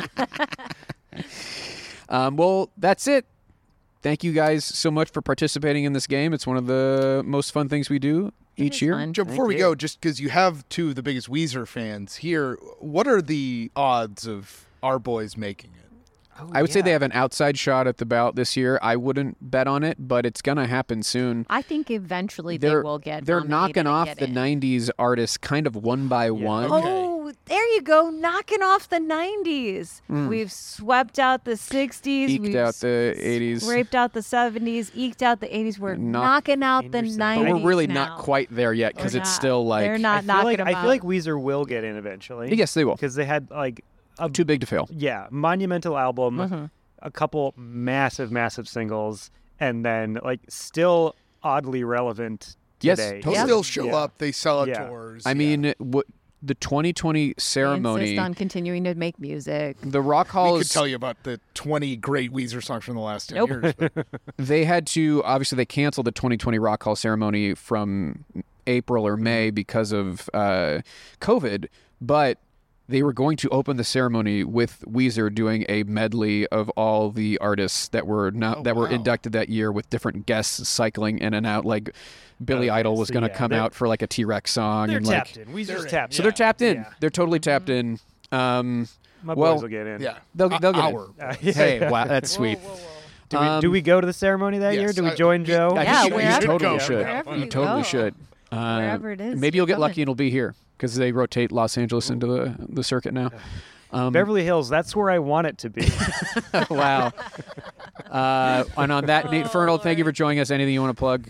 Um, well, that's it. Thank you guys so much for participating in this game. It's one of the most fun things we do It each is year. fun. Joe, before we you. go, just because you have two of the biggest Weezer fans here, what are the odds of our boys making it? Oh, I would say yeah. they have an outside shot at the ballot this year. I wouldn't bet on it, but it's going to happen soon. I think eventually They're, they will get. they're nominated knocking and off get the in. nineties artists kind of one by one. Oh, there you go, knocking off the nineties. Mm. We've swept out the sixties. Eked we've out the s- eighties. Scraped out the seventies. Eked out the eighties. We're Knock- knocking out the Interesting. nineties. But we're really now. not quite there yet because We're it's not. still like They're I not feel knocking like them I out. feel like Weezer will get in eventually. yes, they will. because they had like a Too big to fail. yeah monumental album, Mhm. a couple massive massive singles, and then like still oddly relevant Yes, today. totally. Yep. Still show Yeah. up. They sell out Yeah. tours. I yeah. mean, what the twenty twenty They ceremony, insist on continuing to make music. the Rock Hall we could is tell you about the twenty great Weezer songs from the last ten Nope. years. but- they had to obviously they canceled the twenty twenty Rock Hall ceremony from April or May because of uh, COVID, but they were going to open the ceremony with Weezer doing a medley of all the artists that were not Oh, that were wow. inducted that year with different guests cycling in and out. Like Billy Okay, Idol was so going to yeah, come they're- out for like a T-Rex song They're and like tapped in. Weezer's They're in. tapped. so in. they're tapped in. Yeah. They're totally tapped in. Um, My well, boys will get in. yeah. they'll A- they'll get in. our- Uh, Hey, wow, that's sweet. Do we, Um, do we go to the ceremony that year? yes, Do we I- join Joe? I Yeah, think you- you wherever- totally go. should. Wherever You you totally go. should. Uh, Wherever it is, Maybe you're you'll get coming. lucky and it'll be here because they rotate Los Angeles into the the circuit now. Um, Beverly Hills. That's where I want it to be. wow. Uh, and on that, Nate Fernald, thank you for joining us. Anything you want to plug?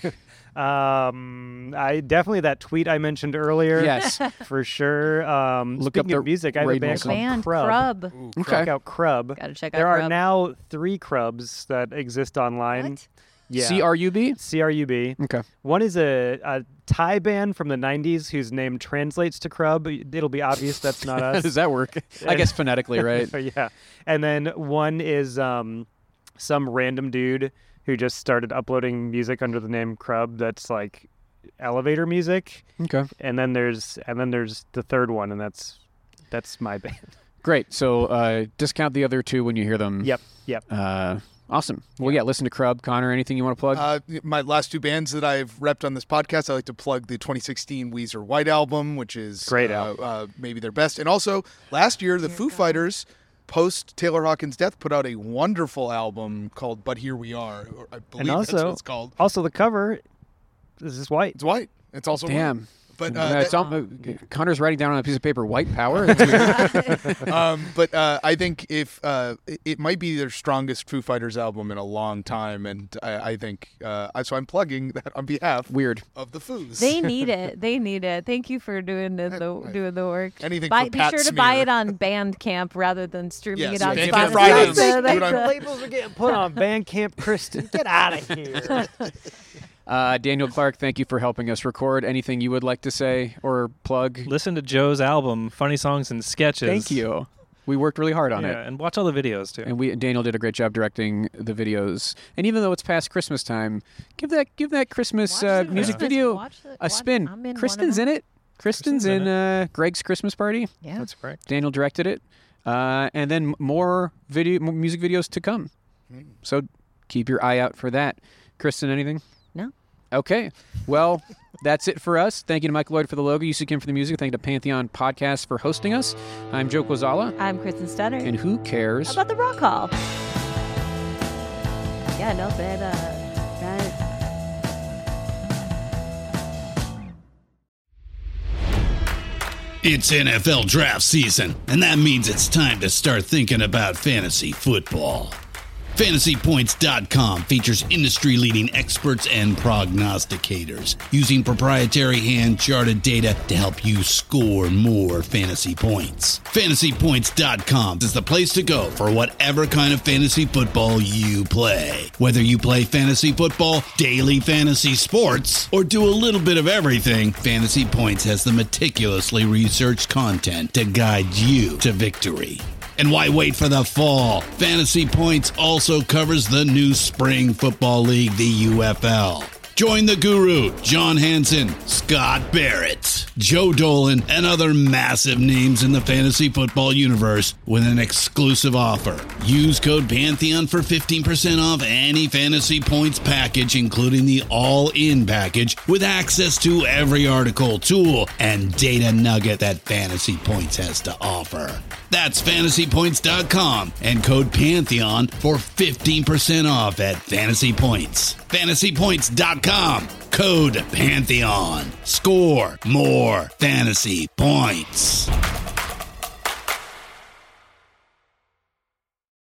um, I definitely that tweet I mentioned earlier. Yes. for sure. Um, Look speaking up of the music, I have a Raid band Wilson. called Band Crub. Crub. Okay. Check out Crub. Gotta check out There are Crub. now three Crubs that exist online. What? Yeah. C R U B? C R U B. Okay. One is a, a Thai band from the nineties whose name translates to Crub. It'll be obvious that's not How us. does that work? I guess phonetically, right? yeah. And then one is um, some random dude who just started uploading music under the name Crub that's like elevator music. Okay. And then there's and then there's the third one, and that's that's my band. Great. So uh, discount the other two when you hear them. Yep. Yep. Uh, awesome. Well, yeah, listen to Crub. Connor, anything you want to plug? Uh, my last two bands that I've repped on this podcast, I like to plug the twenty sixteen Weezer White Album, which is Great uh, album. uh, maybe their best. And also, last year, the Foo Fighters, post Taylor Hawkins' death, put out a wonderful album called "But Here We Are." Or I believe And that's also, what it's called. also the cover is this white. It's white. It's also Damn. white. But uh, Uh, that- it's all, uh, Connor's writing down on a piece of paper, white power. That's weird. um, but uh, I think if uh, it, it might be their strongest Foo Fighters album in a long time, and I, I think uh, I- so. I'm plugging that on behalf Weird. of the Foos. They need it. They need it. Thank you for doing the, the doing the work. Anything buy, for Be Pat sure to Smear. buy it on Bandcamp rather than streaming Yes, it on Bandcamp Spotify. Fridays. So Do it that's on- a- Labels are getting put on Bandcamp, Kristen. Get out of here. Uh, Daniel Clark, thank you for helping us record. Anything you would like to say or plug? Listen to Joe's album, Funny Songs and Sketches. Thank you. We worked really hard on Yeah, it. and watch all the videos too. And we Daniel did a great job directing the videos. And even though it's past Christmas time, give that give that Christmas Watch uh, the music Christmas- video watch the- a watch- spin. I'm in one of Kristen's them. in it. Kristen's, Kristen's in in uh, Greg's Christmas Party. Yeah. That's correct. Daniel directed it. Uh, and then m- more video more music videos to come. So keep your eye out for that. Kristen, anything? No. Okay. Well, that's it for us. Thank you to Michael Lloyd for the logo, Yusuf Kim for the music. Thank you to Pantheon Podcast for hosting us. I'm Joe Quazala. I'm Kristen Stutter. And who cares? How about the Rock Hall? Yeah, no, that, uh, that. It's N F L draft season, and that means it's time to start thinking about fantasy football. Fantasy Points dot com features industry-leading experts and prognosticators using proprietary hand-charted data to help you score more fantasy points. Fantasy Points dot com is the place to go for whatever kind of fantasy football you play. Whether you play fantasy football, daily fantasy sports, or do a little bit of everything, Fantasy Points has the meticulously researched content to guide you to victory. And why wait for the fall? Fantasy Points also covers the new spring football league, the U F L. Join the guru, John Hansen, Scott Barrett. Joe Dolan, and other massive names in the fantasy football universe with an exclusive offer. Use code Pantheon for fifteen percent off any Fantasy Points package, including the all-in package with access to every article, tool, and data nugget that Fantasy Points has to offer. That's fantasy points dot com and code Pantheon for fifteen percent off at Fantasy Points. fantasy points dot com, code Pantheon. Score more fantasy points.